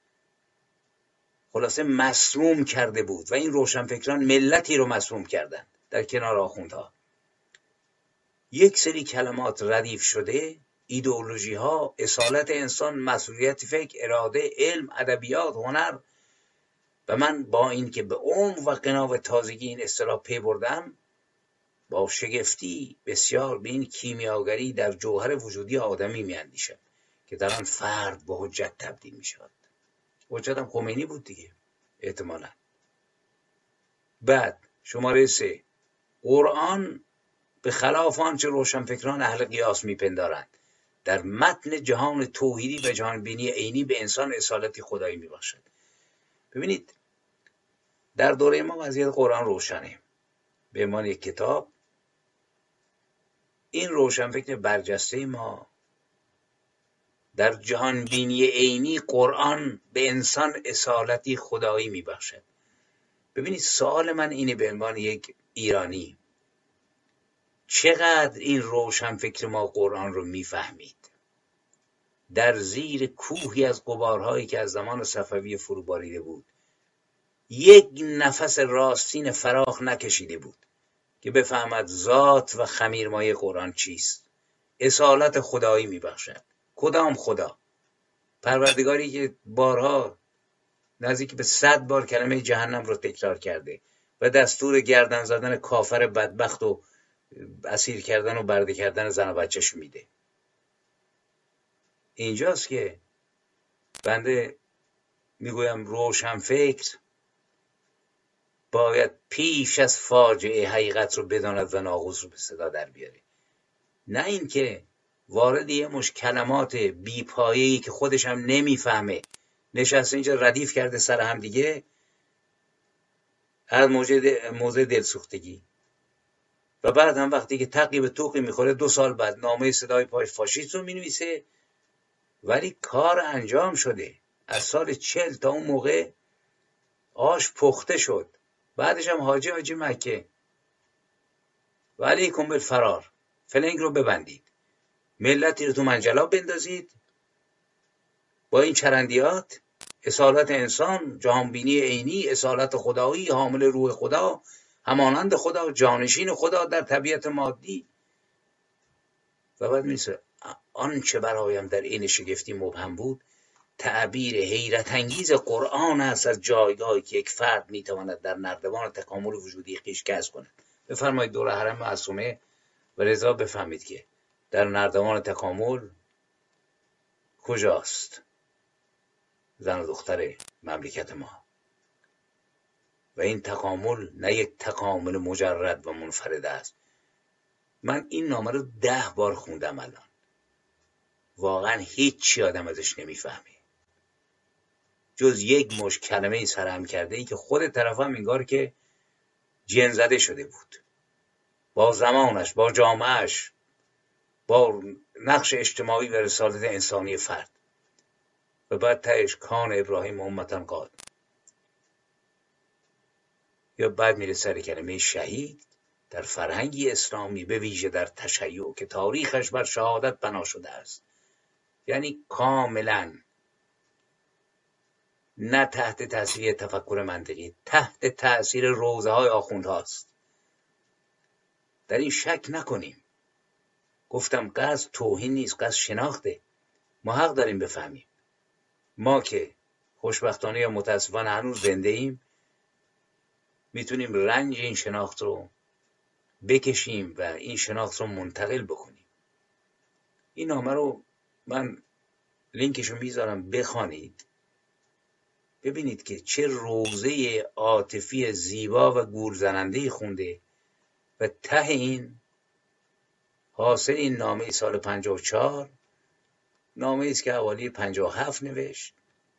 خلاصه مسموم کرده بود و این روشنفکران ملتی رو مسموم کردند در کنار آخوندها. یک سری کلمات ردیف شده، ایدئولوژی ها، اصالت انسان، مسئولیت فکر، اراده، علم، ادبیات، هنر، و من با این که به عمق و غنا و تازگی این اصطلاح پی بردم، با شگفتی بسیار به این کیمیاگری در جوهر وجودی آدمی میاندیشم که در آن فرد به حجت تبدیل می شود. حجت هم خمینی بود دیگه احتمالا. بعد شماره 3، قرآن به خلاف آنچه روشنفکران اهل قیاس میپندارند در متن جهان توحیدی و جهان بینی عینی به انسان اصالتی خدایی میبخشد. ببینید در دوره ما وضعیت قرآن روشنه. به عنوان یک کتاب این روشنفکر برجسته ما در جهان بینی عینی قرآن به انسان اصالتی خدایی میبخشد. ببینید سوال من اینه به عنوان یک ایرانی، چقدر این روشنفکر ما قرآن رو میفهمید؟ در زیر کوهی از غبارهایی که از زمان صفوی فرو باریده بود، یک نفس راستین فراخ نکشیده بود که بفهمد ذات و خمیرمایه قرآن چیست. اصالت خدایی میبخشد. کدام خدا؟ پروردگاری که بارها نزدیک به 100 بار کلمه جهنم رو تکرار کرده و دستور گردن زدن کافر بدبخت و اسیر کردن و برده کردن زن و بچه‌ش میده. اینجاست که بنده میگویم روشنفکر باید پیش از فاجعه حقیقت رو بداند و ناقوس رو به صدا در بیاره، نه اینکه وارد یه مش کلمات بی‌پایه‌ای که خودش هم نمیفهمه نشسته اینجا ردیف کرده سر هم دیگه از موضع دلسوختگی، و بعد هم وقتی که تقی به توقی میخوره 2 سال بعد نامه صدای پای فاشیست رو مینویسه. ولی کار انجام شده. از سال 40 تا اون موقع آش پخته شد. بعدش هم حاجی مکه و علیکم بالفرار، فلنگ رو ببندید، ملتی رو تو منجلاب بندازید با این چرندیات، اصالت انسان، جهانبینی عینی، اصالت خدایی، حامل روح خدا، همانند خدا، جانشین خدا در طبیعت مادی. و بعد میسه آنچه برایم در این شگفتی مبهم بود، تعبیر حیرت انگیز قرآن است از جایگاهی که یک فرد میتواند در نردبان تکامل وجودی خویش کسب کند. بفرمایید دور حرم معصومه و رضا بفهمید که در نردبان تکامل کجاست زن و دختر مملکت ما؟ و این تکامل نه یک تکامل مجرد و منفرد است. من این نامه رو 10 بار خوندم الان، واقعا هیچی آدم ازش نمیفهمه جز یک مش کلمه سرهم کرده ای که خود طرف هم انگار که جن زده شده بود، با زمانش، با جامعهش، با نقش اجتماعی و رسالت انسانی فرد، و بعد تهش کان ابراهیم امتن قاد. یا بعد میره سر کلمه شهید در فرهنگی اسلامی، به ویژه در تشیع که تاریخش بر شهادت بنا شده است. یعنی کاملا نه تحت تاثیر تفکر منطقی، تحت تاثیر روزه های آخوندهاست. در این شک نکنیم. گفتم قصد توهین نیست، قصد شناخته. ما حق داریم بفهمیم. ما که خوشبختانه یا متاسفانه هنوز زنده ایم، میتونیم رنج این شناخت رو بکشیم و این شناخت رو منتقل بکنیم. این نامه رو من لینکشو میذارم، بخوانید، ببینید که چه روزه عاطفی زیبا و گول زننده خونده و ته این حاصل این نامه سال 54 نامه است که حوالی 57 نوشت.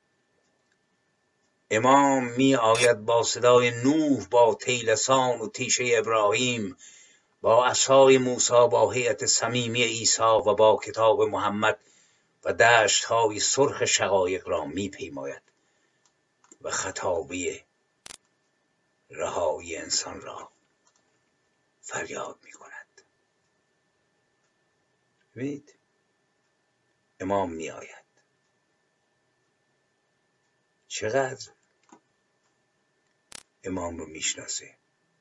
امام می آید با صدای نوح، با طیلسان و تیشه ابراهیم، با عصای موسی، با هیئت صمیمی عیسی و با کتاب محمد و دشت‌های سرخ شقایق را می پیماید و خطابه رهایی انسان را فریاد می کند. ببینید، امام می آید. چقدر امام رو میشناسه،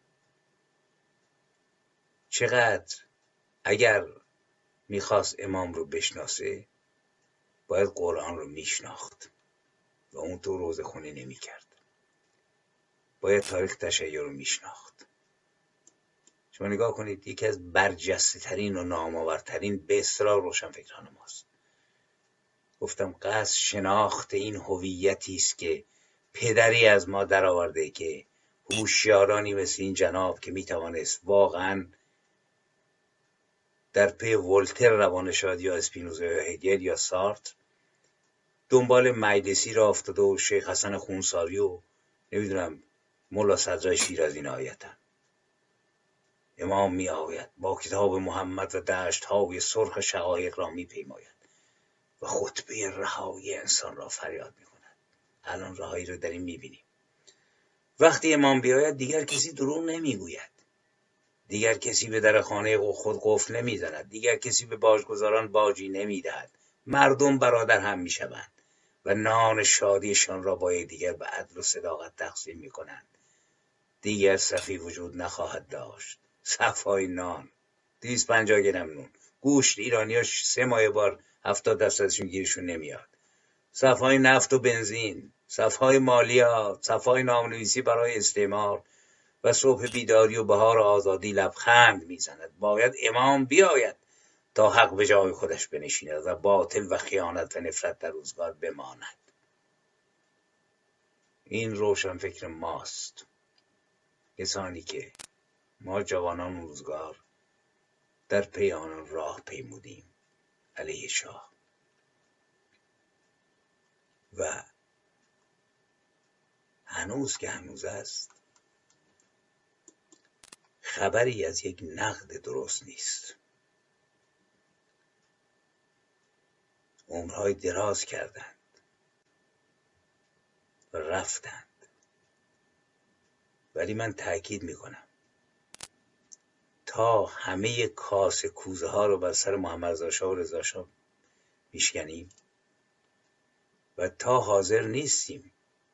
چقدر اگر میخواست امام رو بشناسه باید قرآن رو میشناخت و اون تو روزه خونه نمیکرد. باید تاریخ تشیع رو میشناخت. شما نگاه کنید، یکی از برجسته ترین و نامآورترین به اصطلاح روشنفکران ماست. گفتم قصد شناخت این هویتی است که پدری از ما درآورده، که هوشیارانی مثل این جناب که میتوانست واقعا در پی ولتر روانه شد یا اسپینوزا یا هگل یا سارتر، دنبال مجلسی را افتاده و شیخ حسن خونساری و نمیدونم ملا صدرای شیرازی نهایتا. امام می آید با کتاب محمد و دشت های سرخ شقایق را می پیماید و خطبه رهایی انسان را فریاد می کند. الان رهایی رو داریم می بینیم. وقتی امام بیاید دیگر کسی دروغ نمی گوید، دیگر کسی به در خانه خود قفل نمی زند، دیگر کسی به باجگزاران باجی نمی دهد. مردم برادر هم می شوند و نان شادیشان را با یکدیگر به عدل و صداقت تقسیم می کنند. دیگر صفی وجود نخواهد داشت. صفای نان، 250 گرم نون، گوشت ایرانیاش 3 ماه بار 70% گیرشون نمیاد. صفای نفت و بنزین، صفای مالیات، صفای نامنویسی برای استعمار و صبح بیداری و بهار آزادی لبخند میزند. باید امام بیاید تا حق به جای خودش بنشیند و باطل و خیانت و نفرت در روزگار بماند. این روشنفکر ماست، کسانی که ما جوانان روزگار در پی آنان راه پیمودیم علیه شاه و هنوز که هنوز است خبری از یک نقد درست نیست. عمرهای دراز کردند و رفتند، ولی من تأکید میکنم تا همه کاسه کوزه ها رو بر سر محمد رضا شاه و رضا شاه میشکنیم و تا حاضر نیستیم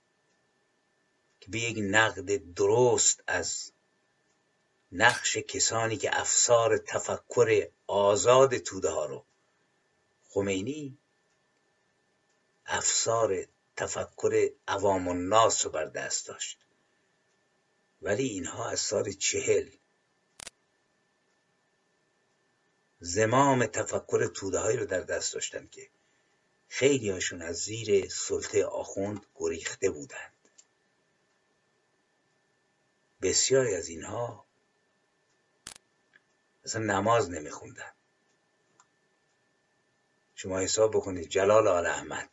که به یک نقد درست از نقش کسانی که افسار تفکر آزاد توده ها رو، خمینی افسار تفکر عوام الناس رو بر دست داشت، ولی اینها از سال 40 زمام تفکر توده هایی رو در دست داشتن که خیلی هاشون از زیر سلطه آخوند گریخته بودند. بسیاری از اینها اصلا نماز نمیخوندن. شما حساب بکنید جلال آل احمد،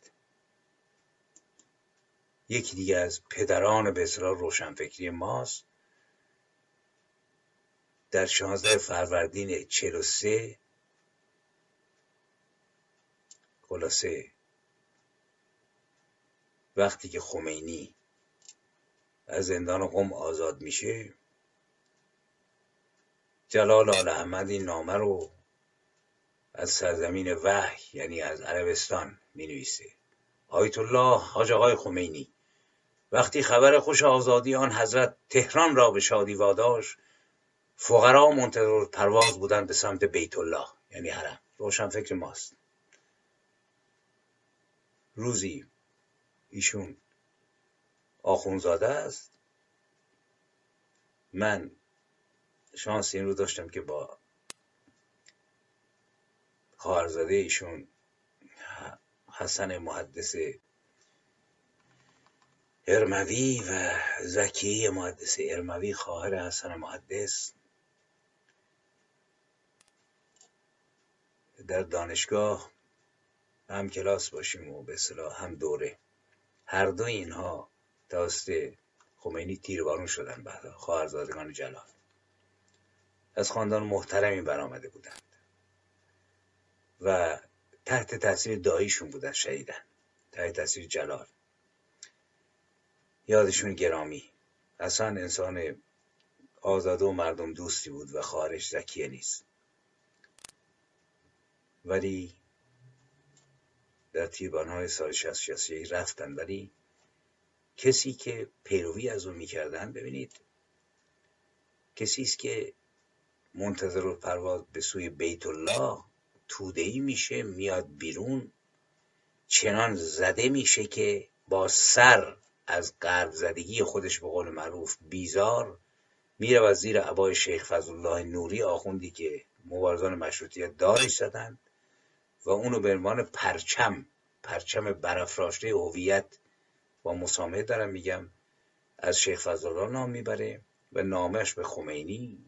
یکی دیگه از پدران به اصطلاح روشنفکری ماست، در 16 فروردین 43 خلاصه وقتی که خمینی از زندان قم آزاد میشه، جلال آل احمد این نامه رو از سرزمین وحی یعنی از عربستان می نویسه. آیت الله حاج آقای خمینی وقتی خبر خوش آزادی آن حضرت تهران را به شادی واداشت، فقرا منتظر پرواز بودند به سمت بیت الله یعنی حرم. روشنفکر ماست. روزی ایشون آخونزاده است. من شانس این رو داشتم که با خواهرزاده ایشون حسن محدث ارموی و زکیه محدث ارموی خواهر حسن محدث در دانشگاه هم کلاس باشیم و به اصطلاح هم دوره. هر دو اینها توسط خمینی تیربارون شدن. بعد خواهرزادگان جلال از خاندان محترمی برآمده بودند و تحت تاثیر داییشون بودن، شهیدن تحت تاثیر جلال. یادشون گرامی. اصلا انسان آزاده و مردم دوستی بود و خارج زکیه نیست. ولی در تیرباران‌های سال 60-61 رفتن. ولی کسی که پیروی از اون میکردن، ببینید کسی است که منتظر پرواز به سوی بیت الله توده‌ای میشه، میاد بیرون، چنان زده میشه که با سر از غرب زدگی خودش به قول معروف بیزار میره و زیر عبای شیخ فضلالله نوری آخوندی که مبارزان مشروطیت دارش زدند و اونو به عنوان پرچم برافراشته هویت با مسامحه دارم میگم از شیخ فضلالله نام میبره و نامش به خمینی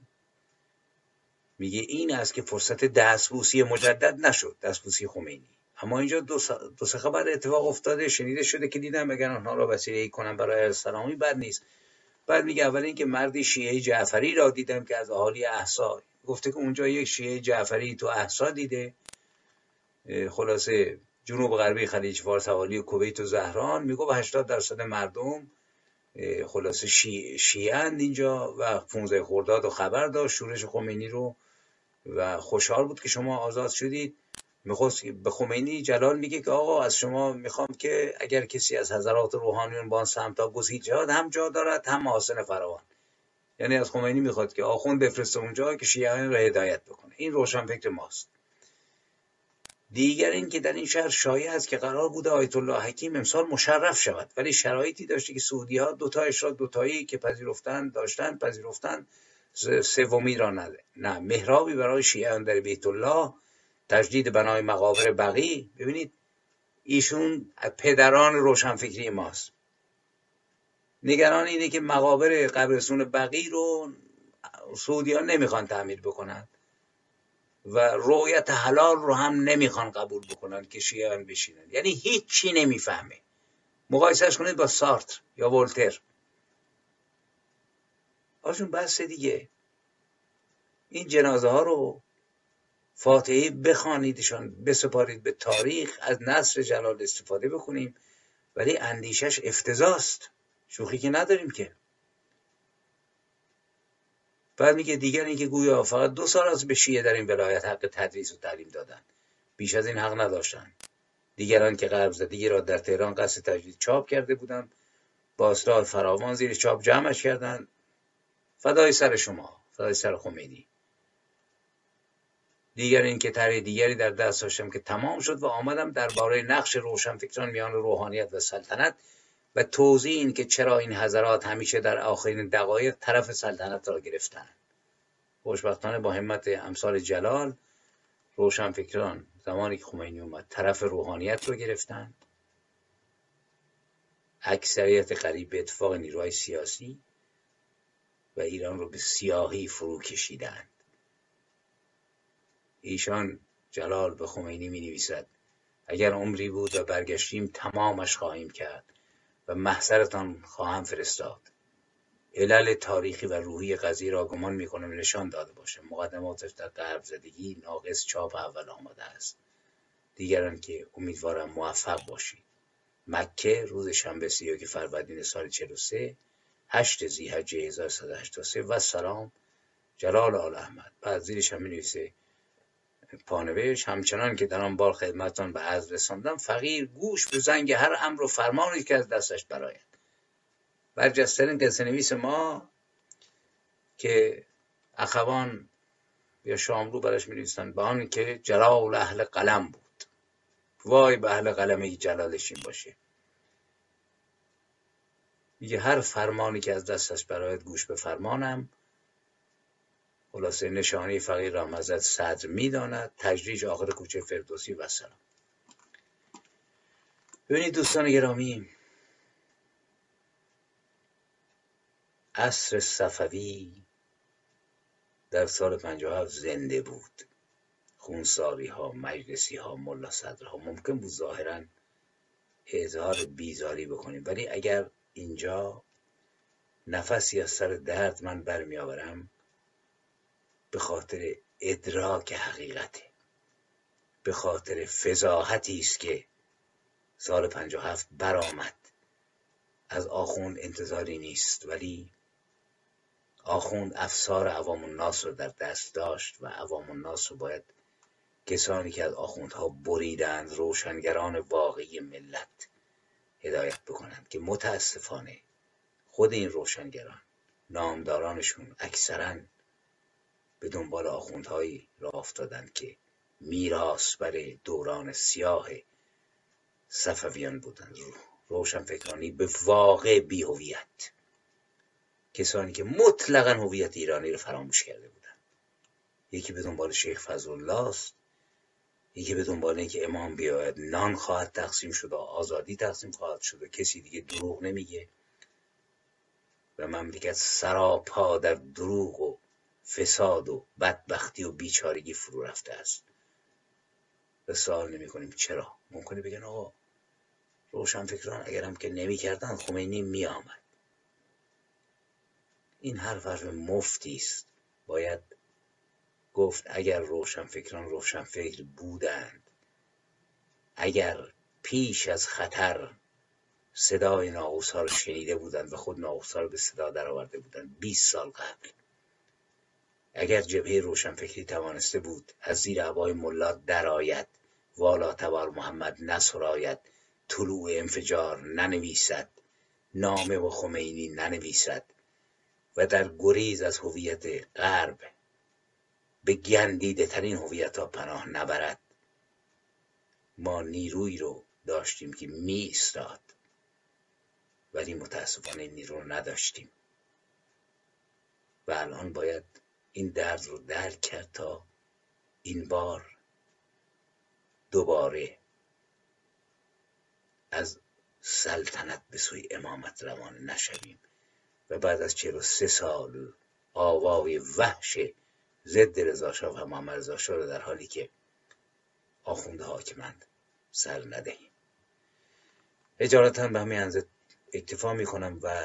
میگه این است که فرصت دستبوسی مجدد نشد، دستبوسی خمینی. اما اینجا دو سه خبر اتفاق افتاده، شنیده شده که دیدم اگر آنها را وسیله کنم برای السلامی بد نیست. بعد میگه اول اینکه مردی شیعه جعفری را دیدم که از اهالی احسا، گفته که اونجا یک شیعه جعفری تو احسا دیده، خلاصه جنوب غربی خلیج فارس حوالی کویت و زهران. میگه 80% مردم خلاصه شیعه‌اند اینجا و 15 خرداد رو خبر داشت شورش خمینی رو و خوشحال بود که شما آزاد شدید. میخواست به خمینی جلال میگه که آقا از شما میخوام که اگر کسی از حضرات روحانیون با آن سمتا گزید شود هم جا دارد هم محاسن فراوان. یعنی از خمینی میخواد که آخوند بفرسته اونجا که شیعیان را هدایت بکنه. این روشنفکر ماست. دیگر این که در این شهر شایع است که قرار بوده آیت الله حکیم امسال مشرف شود، ولی شرایطی داشته که سعودی ها دوتایی که پذیرفتند سومی را نه محرابی برای شیعیان در بیت الله، تجدید بنای مقابر بقی. ببینید ایشون پدران روشنفکری ماست. نگران اینه که مقابر قبرستون بقی رو سعودی ها نمیخوان تعمیر بکنن و رؤیت حلال رو هم نمیخوان قبول بکنن که شیعیان بشینن. یعنی هیچی نمیفهمه. مقایسهش کنید با سارتر یا ولتر. آشون بس دیگه. این جنازه ها رو فاتحه بخوانیدشان، بسپارید به تاریخ، از نصر جلال استفاده بکنیم، ولی اندیشش افتضاست. شوخی که نداریم که. بعد میگه دیگر اینکه گویا فقط 2 سال از به شیعه در این ولایت حق تدریس و تعلیم دادن، بیش از این حق نداشتن. دیگران که غرب زدگی را در تهران قصد تجدید چاپ کرده بودند، با اصلاح فراوان زیر چاپ جمعش کردند. فدای سر شما، فدای سر خمینی. دیگر این که طرح دیگری در دست داشتم که تمام شد و آمدم درباره نقش روشنفکران میان روحانیت و سلطنت و توضیح این که چرا این حضرات همیشه در آخرین دقایق طرف سلطنت را گرفتند. خوشبختانه با همت امثال جلال روشنفکران زمانی که خمینی اومد طرف روحانیت رو گرفتند. اکثریت قریب به اتفاق نیروهای سیاسی و ایران رو به سیاهی فرو کشیدند. ایشان جلال به خمینی می نویسد اگر عمری بود و برگشتیم تمامش خواهیم کرد و محضرتان خواهم فرستاد. علل تاریخی و روحی قضیه را گمان میکنم نشان داده باشه. مقدماتش در غرب زدگی ناقص چاپ اول آمده است. دیگران که امیدوارم موفق باشید. مکه روز شنبه 31 فروردین سال 43 8 ذی‌حجه 1183 و سلام جلال آل احمد. بعد زیرش هم می‌نویسه پانوشت همچنان که در آن بار خدمتتان به عرض رساندم فقیر گوش به زنگ هر امر و فرمانی که از دستش برآید. برجسته‌ترین قصه نویس ما که اخوان یا شاملو برش می‌نویسن با آن که جلال اهل قلم بود. وای به اهل قلمی جلالش این باشه. میگه هر فرمانی که از دستش برآید گوش به فرمانم. خلاصه نشانه فقیر را حضرت صدر میداند. تجریج آخر کوچه فردوسی و سلام. ببینید دوستان گرامی، عصر صفوی در سال 57 زنده بود. خونساری ها، مجلسی ها، ملا صدرها ممکن بود ظاهرا اظهار بیزاری بکنیم، ولی اگر اینجا نفسی از سر درد من برمی آورم به خاطر ادراک حقیقته، به خاطر فضاحتی است که سال 57 برآمد. از آخوند انتظاری نیست، ولی آخوند افسار عوام الناس رو در دست داشت و عوام الناس رو باید کسانی که از آخوندها بریدند، روشنگران واقعی ملت، هدایت بکنند که متاسفانه خود این روشنگران نامدارانشون اکثرا به دنبال آخوندهایی راه افتادند که میراث بر دوران سیاه صفویان بودند. روشنفکرانی به واقع بی هویت، کسانی که مطلقاً هویت ایرانی رو فراموش کرده بودند. یکی به دنبال شیخ فضلالله است، یکی به دنبال اینکه امام بیاید نان خواهد تقسیم شد و آزادی تقسیم خواهد شد و کسی دیگه دروغ نمیگه و مملکت سراپا در دروغ و فساد و بدبختی و بیچارگی فرو رفته است. و سوال نمی کنیم چرا. ممکنه بگن آقا روشنفکران اگرم که نمی کردن خمینی می آمد. این حرف مفتی است. باید گفت اگر روشنفکران روشنفکر بودند، اگر پیش از خطر صدای ناقوس‌ها رو شنیده بودند و خود ناقوس‌ها رو به صدا در آورده بودند 20 سال قبل، اگر جبهه روشنفکری توانسته بود از زیر عبای ملا درآید، والا تبار محمد نسراید، طلوع انفجار ننویسد، نامه و خمینی ننویسد و در گریز از هویت غرب به گندیده ترین هویت‌ها پناه نبرد، ما نیرویی رو داشتیم که می ایستاد، ولی متاسفانه نیرو رو نداشتیم و الان باید این درد رو درک کرد تا این بار دوباره از سلطنت به سوی امامت روانه نشویم و بعد از 43 سال آوای وحش ضد رضاشاه و محمد رضاشاه رو در حالی که آخونده حاکمند سر ندهیم. اجالتا به همین اندازه اکتفا میکنم و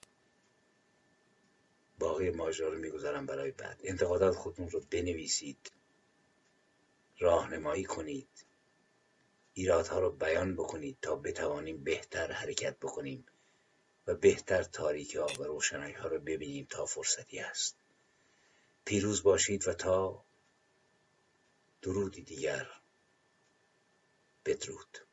باقی ماجرا رو میگذارم برای بعد. انتقادات خودتون رو بنویسید، راهنمایی کنید، ایرادها رو بیان بکنید تا بتوانیم بهتر حرکت بکنیم و بهتر تاریکی ها و روشنایی ها رو ببینیم تا فرصتی هست. پیروز باشید و تا درودی دیگر، بدرود.